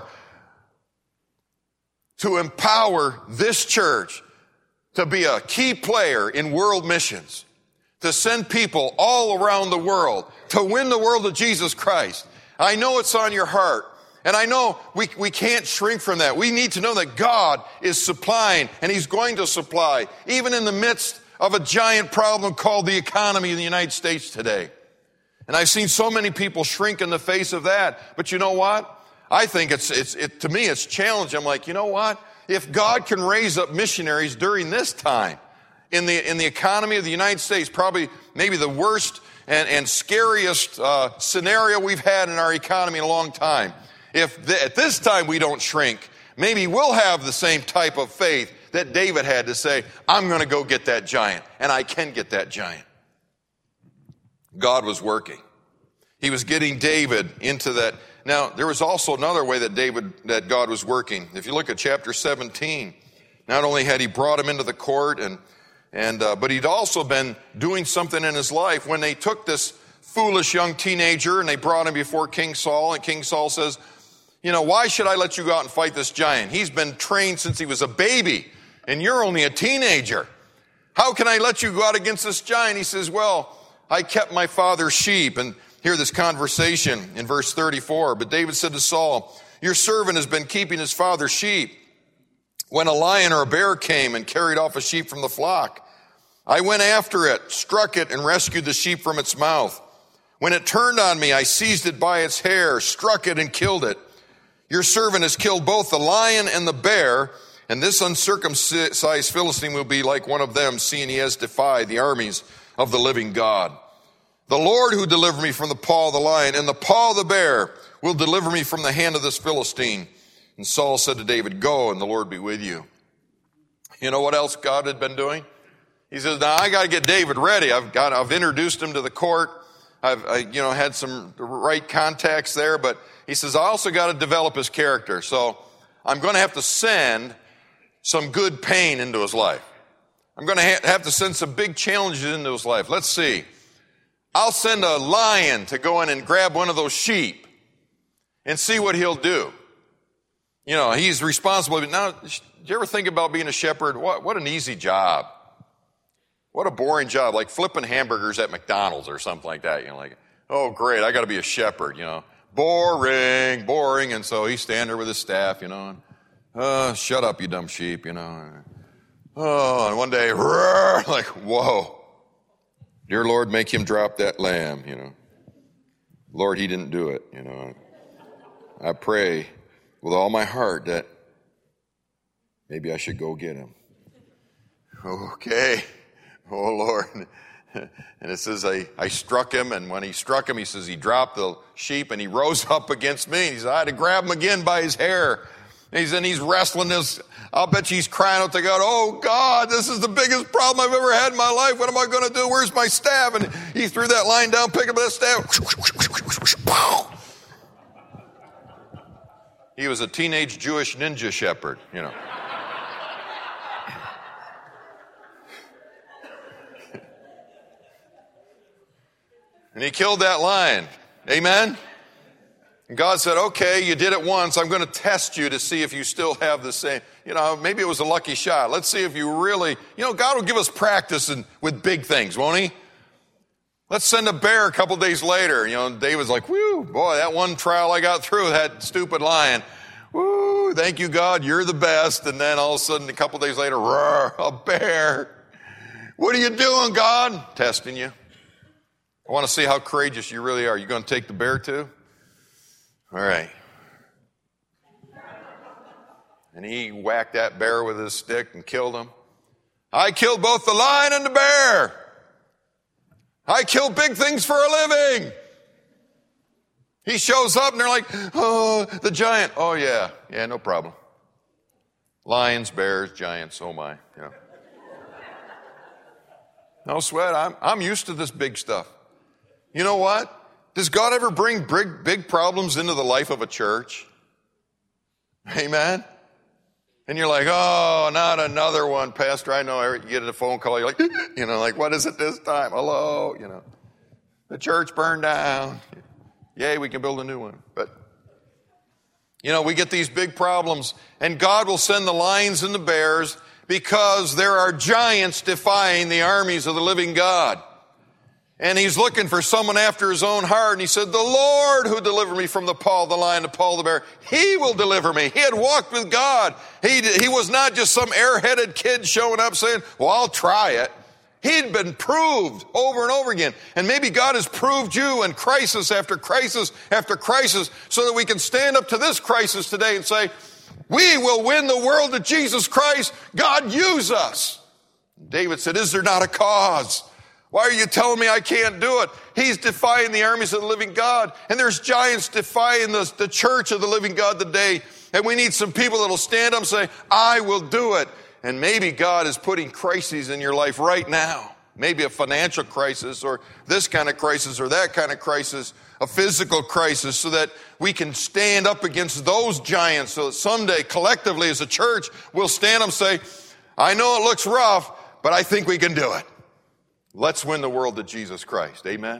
to empower this church to be a key player in world missions, to send people all around the world, to win the world to Jesus Christ. I know it's on your heart. And I know we, we can't shrink from that. We need to know that God is supplying, and He's going to supply, even in the midst of a giant problem called the economy in the United States today. And I've seen so many people shrink in the face of that. But you know what? I think it's, it's it, to me, it's challenging. I'm like, you know what? If God can raise up missionaries during this time, in the, in the economy of the United States, probably maybe the worst and, and scariest uh, scenario we've had in our economy in a long time. If the, at this time we don't shrink, maybe we'll have the same type of faith that David had to say, I'm going to go get that giant, and I can get that giant. God was working. He was getting David into that. Now, there was also another way that David, that God was working. If you look at chapter seventeen, not only had He brought him into the court, and and uh, but He'd also been doing something in his life when they took this foolish young teenager and they brought him before King Saul, and King Saul says, you know, why should I let you go out and fight this giant? He's been trained since he was a baby, and you're only a teenager. How can I let you go out against this giant? He says, well, I kept my father's sheep. And hear this conversation in verse thirty-four. But David said to Saul, your servant has been keeping his father's sheep. When a lion or a bear came and carried off a sheep from the flock, I went after it, struck it, and rescued the sheep from its mouth. When it turned on me, I seized it by its hair, struck it, and killed it. Your servant has killed both the lion and the bear, and this uncircumcised Philistine will be like one of them, seeing he has defied the armies of the living God. The Lord who delivered me from the paw of the lion and the paw of the bear will deliver me from the hand of this Philistine. And Saul said to David, go, and the Lord be with you. You know what else God had been doing? He says, now I got to get David ready. I've got, I've introduced him to the court. I've, I, you know, had some right contacts there, but he says, I also got to develop his character. So I'm going to have to send some good pain into his life. I'm going to ha- have to send some big challenges into his life. Let's see. I'll send a lion to go in and grab one of those sheep and see what he'll do. You know, he's responsible. Now, do you ever think about being a shepherd? What, what an easy job. What a boring job, like flipping hamburgers at McDonald's or something like that. You know, like, oh, great, I got to be a shepherd, you know. Boring, boring. And so he's standing there with his staff, you know. And, oh, shut up, you dumb sheep, you know. Oh, and one day, roar, like, whoa. Dear Lord, make him drop that lamb, you know. Lord, he didn't do it, you know. I pray with all my heart that maybe I should go get him. Okay. Oh, Lord. And it says, I, I struck him, and when he struck him, he says he dropped the sheep, and he rose up against me. And he said, I had to grab him again by his hair. And he's, and he's wrestling this. I'll bet you he's crying out to God, oh, God, this is the biggest problem I've ever had in my life. What am I going to do? Where's my staff? And he threw that line down, picked up that staff. He was a teenage Jewish ninja shepherd, you know. And he killed that lion. Amen? And God said, okay, you did it once. I'm going to test you to see if you still have the same. You know, maybe it was a lucky shot. Let's see if you really, you know, God will give us practice in, with big things, won't he? Let's send a bear a couple days later. You know, David's like, whoo, boy, that one trial I got through, that stupid lion. Woo, thank you, God, you're the best. And then all of a sudden, a couple days later, roar, a bear. What are you doing, God? Testing you. I want to see how courageous you really are. You going to take the bear too? All right. And he whacked that bear with his stick and killed him. I killed both the lion and the bear. I kill big things for a living. He shows up and they're like, oh, the giant. Oh, yeah. Yeah, no problem. Lions, bears, giants, oh my. Yeah. No sweat. I'm, I'm used to this big stuff. You know what? Does God ever bring big, big problems into the life of a church? Amen? And you're like, oh, not another one, Pastor. I know. You get a phone call. You're like, you know, like, what is it this time? Hello? You know, the church burned down. Yay, we can build a new one. But, you know, we get these big problems. And God will send the lions and the bears because there are giants defying the armies of the living God. And he's looking for someone after his own heart. And he said, the Lord who delivered me from the paw of the lion, the paw of the bear, he will deliver me. He had walked with God. He, he was not just some airheaded kid showing up saying, well, I'll try it. He'd been proved over and over again. And maybe God has proved you in crisis after crisis after crisis so that we can stand up to this crisis today and say, we will win the world to Jesus Christ. God, use us. David said, is there not a cause? Why are you telling me I can't do it? He's defying the armies of the living God. And there's giants defying the, the church of the living God today. And we need some people that will stand up and say, I will do it. And maybe God is putting crises in your life right now. Maybe a financial crisis or this kind of crisis or that kind of crisis, a physical crisis, so that we can stand up against those giants so that someday collectively as a church we'll stand up and say, I know it looks rough, but I think we can do it. Let's win the world to Jesus Christ. Amen?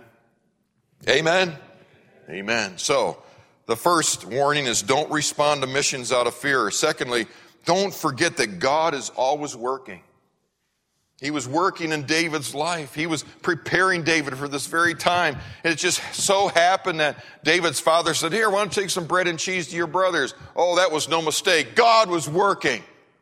Amen? Amen. So, the first warning is don't respond to missions out of fear. Secondly, don't forget that God is always working. He was working in David's life. He was preparing David for this very time. And it just so happened that David's father said, here, why don't you take some bread and cheese to your brothers? Oh, that was no mistake. God was working.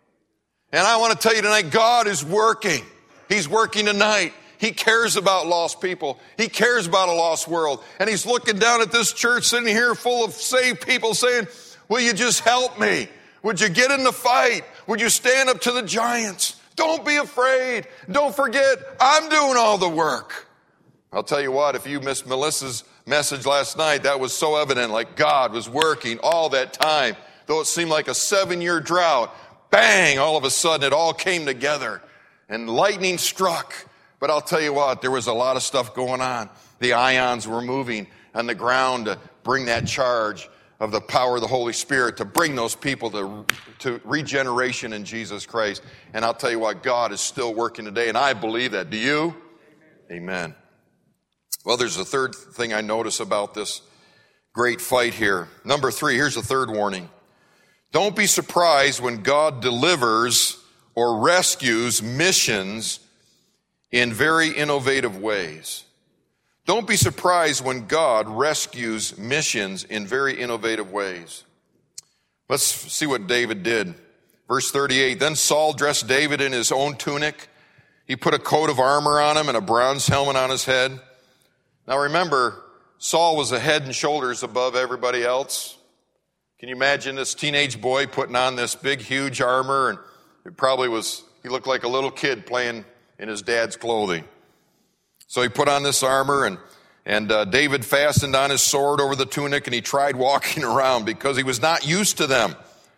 And I want to tell you tonight, God is working. He's working tonight. He cares about lost people. He cares about a lost world. And he's looking down at this church sitting here full of saved people saying, will you just help me? Would you get in the fight? Would you stand up to the giants? Don't be afraid. Don't forget, I'm doing all the work. I'll tell you what, if you missed Melissa's message last night, that was so evident, like God was working all that time. Though it seemed like a seven-year drought, bang, all of a sudden it all came together and lightning struck. But I'll tell you what, there was a lot of stuff going on. The ions were moving on the ground to bring that charge of the power of the Holy Spirit to bring those people to, to regeneration in Jesus Christ. And I'll tell you what, God is still working today, and I believe that. Do you? Amen. Amen. Well, there's a third thing I notice about this great fight here. Number three, here's the third warning. Don't be surprised when God delivers or rescues missions in very innovative ways. Don't be surprised when God rescues missions in very innovative ways. Let's see what David did. Verse thirty-eight, then Saul dressed David in his own tunic. He put a coat of armor on him and a bronze helmet on his head. Now remember, Saul was a head and shoulders above everybody else. Can you imagine this teenage boy putting on this big, huge armor? And it probably was, he looked like a little kid playing in his dad's clothing. So he put on this armor, and, and uh, David fastened on his sword over the tunic, and he tried walking around because he was not used to them.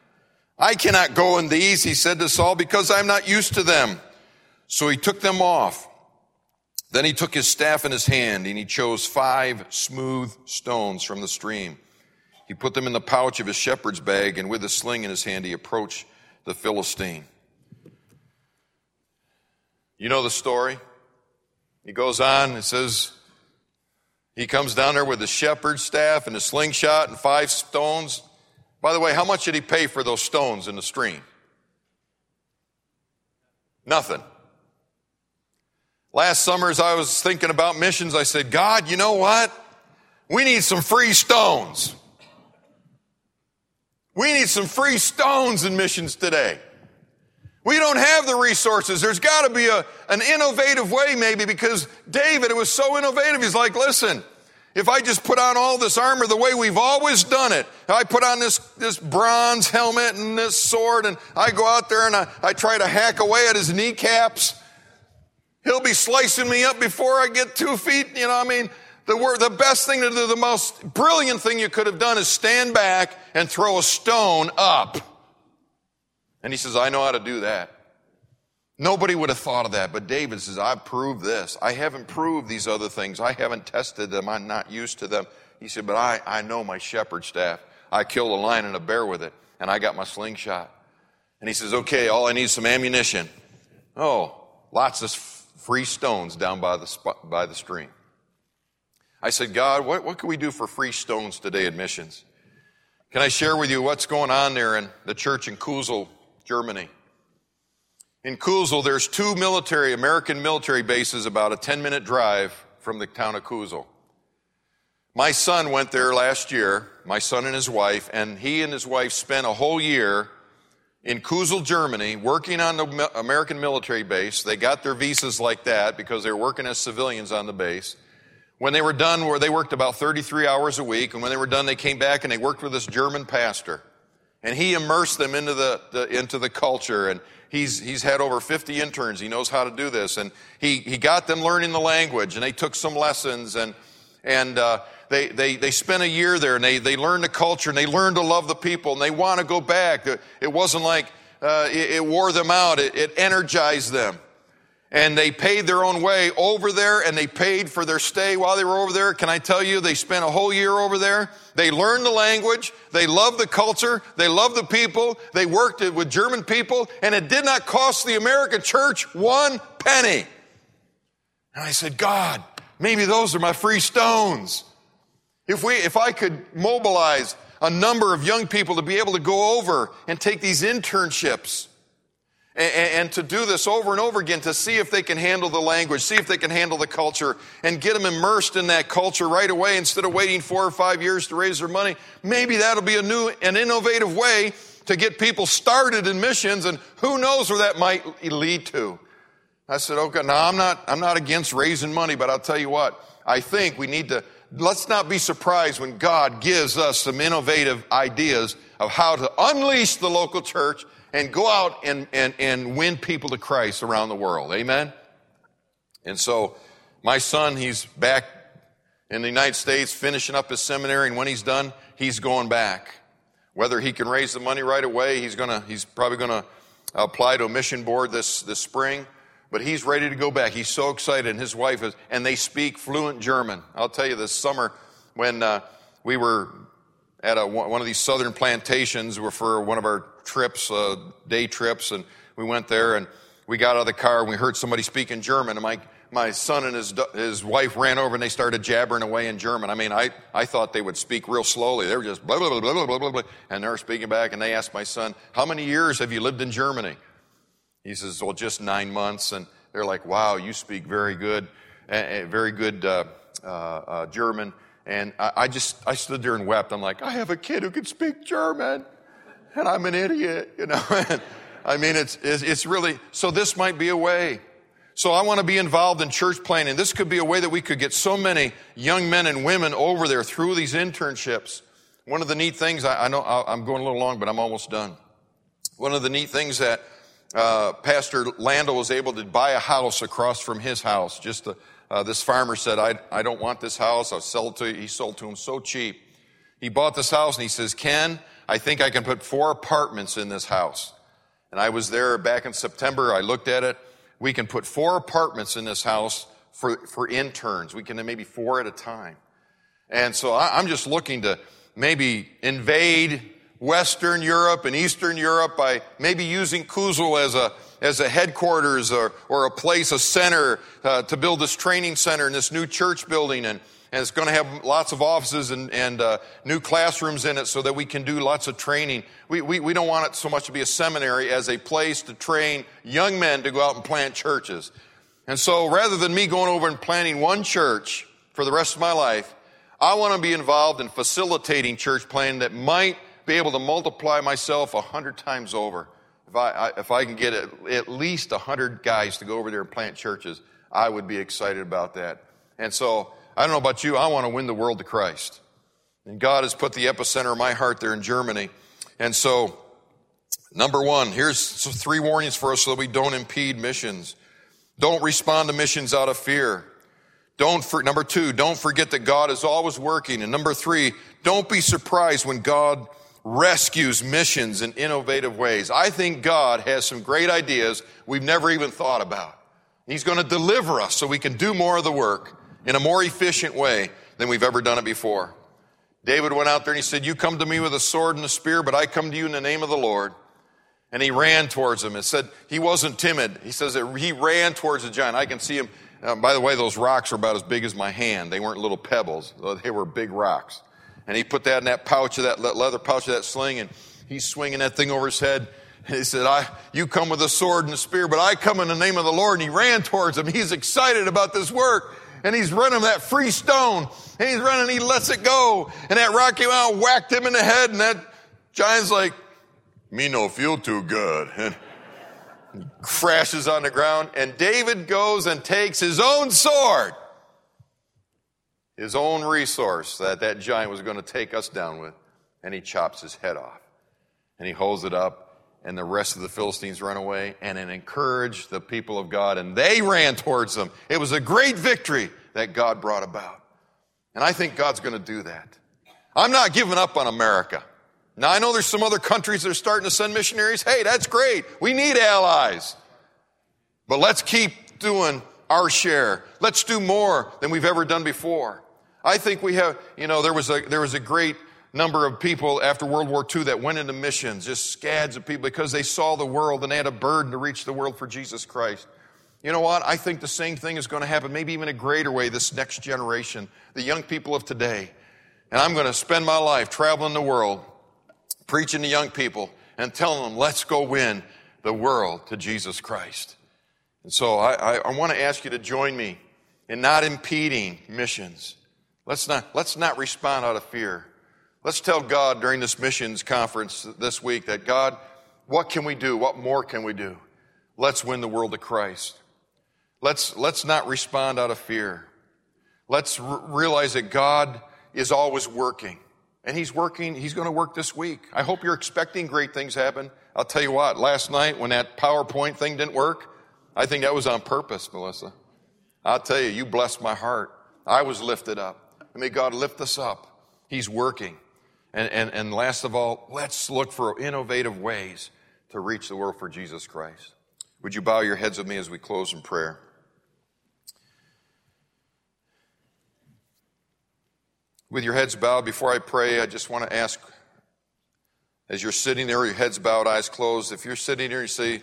I cannot go in these, he said to Saul, because I'm not used to them. So he took them off. Then he took his staff in his hand, and he chose five smooth stones from the stream. He put them in the pouch of his shepherd's bag, and with a sling in his hand, he approached the Philistine. You know the story? He goes on, it says, he comes down there with a shepherd's staff and a slingshot and five stones. By the way, how much did he pay for those stones in the stream? Nothing. Last summer, as I was thinking about missions, I said, God, you know what? We need some free stones. We need some free stones in missions today. We don't have the resources. There's got to be a, an innovative way maybe, because David, it was so innovative. He's like, listen, if I just put on all this armor the way we've always done it, I put on this, this bronze helmet and this sword, and I go out there and I, I try to hack away at his kneecaps, he'll be slicing me up before I get two feet. You know, I mean, the, word, the best thing to do, the most brilliant thing you could have done is stand back and throw a stone up. And he says, I know how to do that. Nobody would have thought of that, but David says, I've proved this. I haven't proved these other things. I haven't tested them. I'm not used to them. He said, but I, I know my shepherd's staff. I killed a lion and a bear with it, and I got my slingshot. And he says, okay, all I need is some ammunition. Oh, lots of free stones down by the spot, by the stream. I said, God, what, what can we do for free stones today at missions? Can I share with you what's going on there in the church in Kusel, Germany? In Kusel, there's two military, American military bases about a ten-minute drive from the town of Kuzul. My son went there last year, my son and his wife, and he and his wife spent a whole year in Kuzul, Germany, working on the American military base. They got their visas like that because they were working as civilians on the base. When they were done, they worked about thirty-three hours a week, and when they were done, they came back and they worked with this German pastor. And he immersed them into the, the into the culture, and he's he's had over fifty interns. He knows how to do this, and he he got them learning the language, and they took some lessons, and and uh, they they they spent a year there, and they they learned the culture, and they learned to love the people, and they want to go back. It wasn't like uh, it, it wore them out; it, it energized them. And they paid their own way over there, and they paid for their stay while they were over there. Can I tell you, they spent a whole year over there. They learned the language. They loved the culture. They loved the people. They worked with German people, and it did not cost the American church one penny. And I said, God, maybe those are my free stones. If we, if I could mobilize a number of young people to be able to go over and take these internships, and to do this over and over again, to see if they can handle the language, see if they can handle the culture, and get them immersed in that culture right away instead of waiting four or five years to raise their money. Maybe that'll be a new and innovative way to get people started in missions, and who knows where that might lead to. I said, okay, now I'm not, I'm not against raising money, but I'll tell you what, I think we need to, let's not be surprised when God gives us some innovative ideas of how to unleash the local church and go out and, and, and win people to Christ around the world. Amen? And so my son, he's back in the United States finishing up his seminary, and when he's done, he's going back. Whether he can raise the money right away, he's gonna he's probably going to apply to a mission board this, this spring, but he's ready to go back. He's so excited, and his wife is, and they speak fluent German. I'll tell you, this summer when uh, we were at a, one of these southern plantations were for one of our trips, uh, day trips, and we went there, and we got out of the car, and we heard somebody speaking German, and my my son and his his wife ran over, and they started jabbering away in German. I mean, I, I thought they would speak real slowly. They were just blah, blah, blah, blah, blah, blah, blah, and they were speaking back, and they asked my son, how many years have you lived in Germany? He says, well, just nine months, and they're like, wow, you speak very good, uh, very good uh, uh, uh, German. And I, I just, I stood there and wept. I'm like, I have a kid who can speak German, and I'm an idiot, you know. I mean, it's, it's, it's really, so this might be a way. So I want to be involved in church planning. This could be a way that we could get so many young men and women over there through these internships. One of the neat things, I, I know I'm going a little long, but I'm almost done. One of the neat things that uh, Pastor Lando was able to buy a house across from his house. Just to, uh, this farmer said, I, I don't want this house. I'll sell it to you. He sold to him so cheap. He bought this house, and he says, Ken, I think I can put four apartments in this house. And I was there back in September. I looked at it. We can put four apartments in this house for, for interns. We can maybe four at a time. And so I, I'm just looking to maybe invade Western Europe and Eastern Europe by maybe using Kuzul as a as a headquarters or, or a place, a center uh, to build this training center in this new church building. And, and it's going to have lots of offices and, and uh, new classrooms in it so that we can do lots of training. We, we, we don't want it so much to be a seminary as a place to train young men to go out and plant churches. And so rather than me going over and planting one church for the rest of my life, I want to be involved in facilitating church planting that might be able to multiply myself a hundred times over. If I, I if I can get at, at least a hundred guys to go over there and plant churches, I would be excited about that. And so, I don't know about you, I want to win the world to Christ. And God has put the epicenter of my heart there in Germany. And so, number one, here's three warnings for us so that we don't impede missions. Don't respond to missions out of fear. Don't for, number two, don't forget that God is always working. And number three, don't be surprised when God rescues missions in innovative ways. I think God has some great ideas we've never even thought about. He's going to deliver us so we can do more of the work in a more efficient way than we've ever done it before. David went out there and he said, you come to me with a sword and a spear, but I come to you in the name of the Lord. And he ran towards him. It said he wasn't timid. He says that he ran towards the giant. I can see him. Uh, by the way, those rocks are about as big as my hand. They weren't little pebbles. They were big rocks. And he put that in that pouch of that leather pouch of that sling, and he's swinging that thing over his head. And he said, "I, you come with a sword and a spear, but I come in the name of the Lord." And he ran towards him. He's excited about this work. and he's running that free stone, and he's running, and he lets it go, and that rock came out and whacked him in the head, and that giant's like, me no feel too good, and crashes on the ground, and David goes and takes his own sword, his own resource that that giant was going to take us down with, and he chops his head off, and he holds it up, and the rest of the Philistines run away, and it encouraged the people of God, and they ran towards them. It was a great victory that God brought about. And I think God's going to do that. I'm not giving up on America. Now, I know there's some other countries that are starting to send missionaries. Hey, that's great. We need allies. But let's keep doing our share. Let's do more than we've ever done before. I think we have, you know, there was a, there was a great number of people after World War Two that went into missions, just scads of people, because they saw the world and they had a burden to reach the world for Jesus Christ. You know what? I think the same thing is going to happen, maybe even a greater way, this next generation, the young people of today. And I'm going to spend my life traveling the world, preaching to young people and telling them, let's go win the world to Jesus Christ. And so I, I, I want to ask you to join me in not impeding missions. Let's not, let's not respond out of fear. Let's tell God during this missions conference this week that, God, what can we do? What more can we do? Let's win the world to Christ. Let's, let's not respond out of fear. Let's r- realize that God is always working. And He's working, He's going to work this week. I hope you're expecting great things happen. I'll tell you what, last night when that PowerPoint thing didn't work, I think that was on purpose, Melissa. I'll tell you, you blessed my heart. I was lifted up. And may God lift us up. He's working. And, and, and last of all, let's look for innovative ways to reach the world for Jesus Christ. Would you bow your heads with me as we close in prayer? With your heads bowed, before I pray, I just want to ask, as you're sitting there, your heads bowed, eyes closed, if you're sitting there and you say,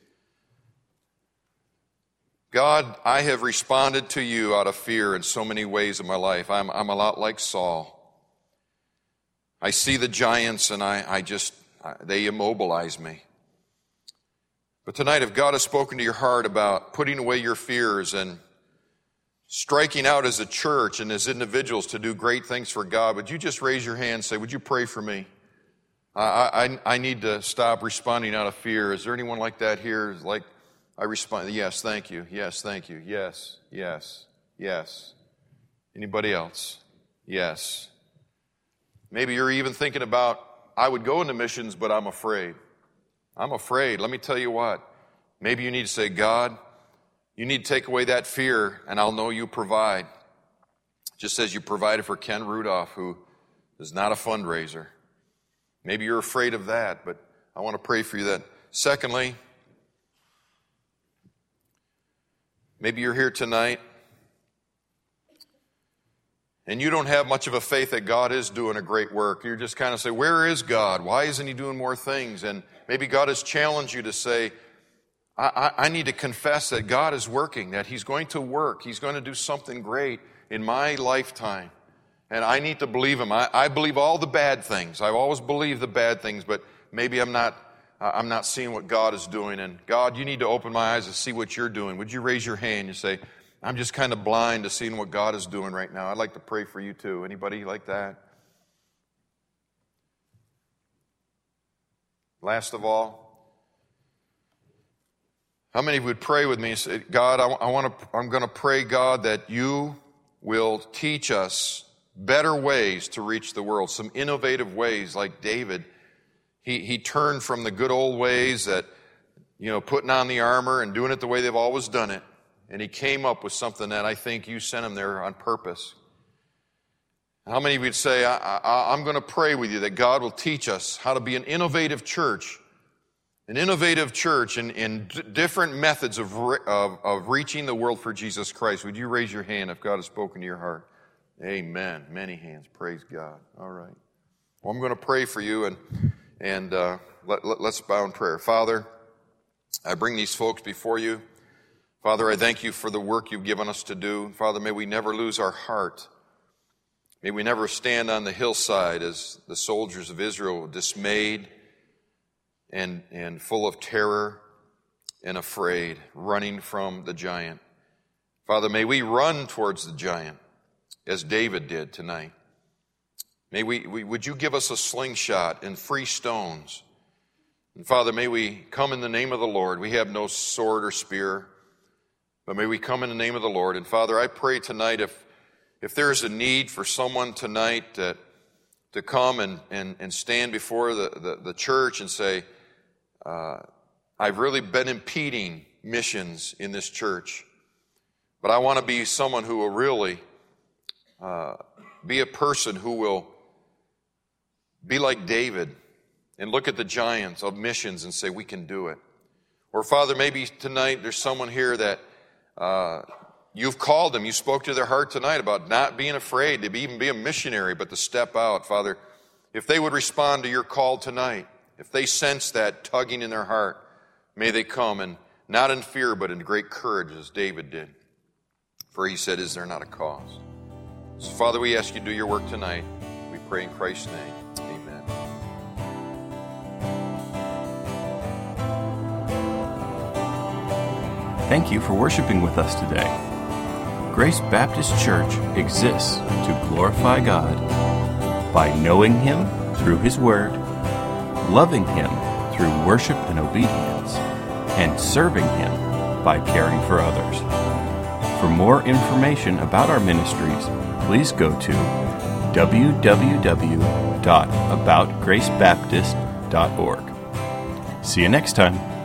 God, I have responded to you out of fear in so many ways in my life. I'm, I'm a lot like Saul. I see the giants and I, I just, they immobilize me. But tonight, if God has spoken to your heart about putting away your fears and striking out as a church and as individuals to do great things for God, would you just raise your hand and say, would you pray for me? I, I, I need to stop responding out of fear. Is there anyone like that here? Like I respond, yes, thank you. Yes, thank you. Yes, yes, yes. Anybody else? Yes. Maybe you're even thinking about, I would go into missions, but I'm afraid. I'm afraid. Let me tell you what. Maybe you need to say, God, you need to take away that fear, and I'll know you provide. Just as you provided for Ken Rudolph, who is not a fundraiser. Maybe you're afraid of that, but I want to pray for you that. Secondly, maybe you're here tonight, and you don't have much of a faith that God is doing a great work. You're just kind of say, where is God? Why isn't He doing more things? And maybe God has challenged you to say, I, I, I need to confess that God is working, that He's going to work. He's going to do something great in my lifetime. And I need to believe Him. I, I believe all the bad things. I've always believed the bad things, but maybe I'm not, I'm not seeing what God is doing. And God, you need to open my eyes to see what you're doing. Would you raise your hand and say, I'm just kind of blind to seeing what God is doing right now. I'd like to pray for you too. Anybody like that? Last of all, how many would pray with me and say, God, I, I want to, I'm going to pray, God, that you will teach us better ways to reach the world, some innovative ways like David. He, he turned from the good old ways that, you know, putting on the armor and doing it the way they've always done it. And he came up with something that I think you sent him there on purpose. How many of you would say, I, I, I'm going to pray with you that God will teach us how to be an innovative church, an innovative church in, in d- different methods of, re, of, of reaching the world for Jesus Christ. Would you raise your hand if God has spoken to your heart? Amen. Many hands. Praise God. All right. Well, I'm going to pray for you, and, and uh, let, let, let's bow in prayer. Father, I bring these folks before you. Father, I thank you for the work you've given us to do. Father, may we never lose our heart. May we never stand on the hillside as the soldiers of Israel, dismayed and, and full of terror and afraid, running from the giant. Father, may we run towards the giant as David did tonight. May we, we would you give us a slingshot and free stones? And Father, may we come in the name of the Lord. We have no sword or spear, but may we come in the name of the Lord. And Father, I pray tonight if if there is a need for someone tonight that to come and, and, and stand before the, the, the church and say, uh, I've really been impeding missions in this church, but I want to be someone who will really uh, be a person who will be like David and look at the giants of missions and say, we can do it. Or Father, maybe tonight there's someone here that uh, you've called them. You spoke to their heart tonight about not being afraid to be, even be a missionary, but to step out. Father, if they would respond to your call tonight, if they sense that tugging in their heart, may they come, and not in fear, but in great courage as David did. For he said, is there not a cause? So Father, we ask you to do your work tonight. We pray in Christ's name. Amen.
Thank you for worshiping with us today. Grace Baptist Church exists to glorify God by knowing Him through His Word, loving Him through worship and obedience, and serving Him by caring for others. For more information about our ministries, please go to w w w dot about grace baptist dot org. See you next time.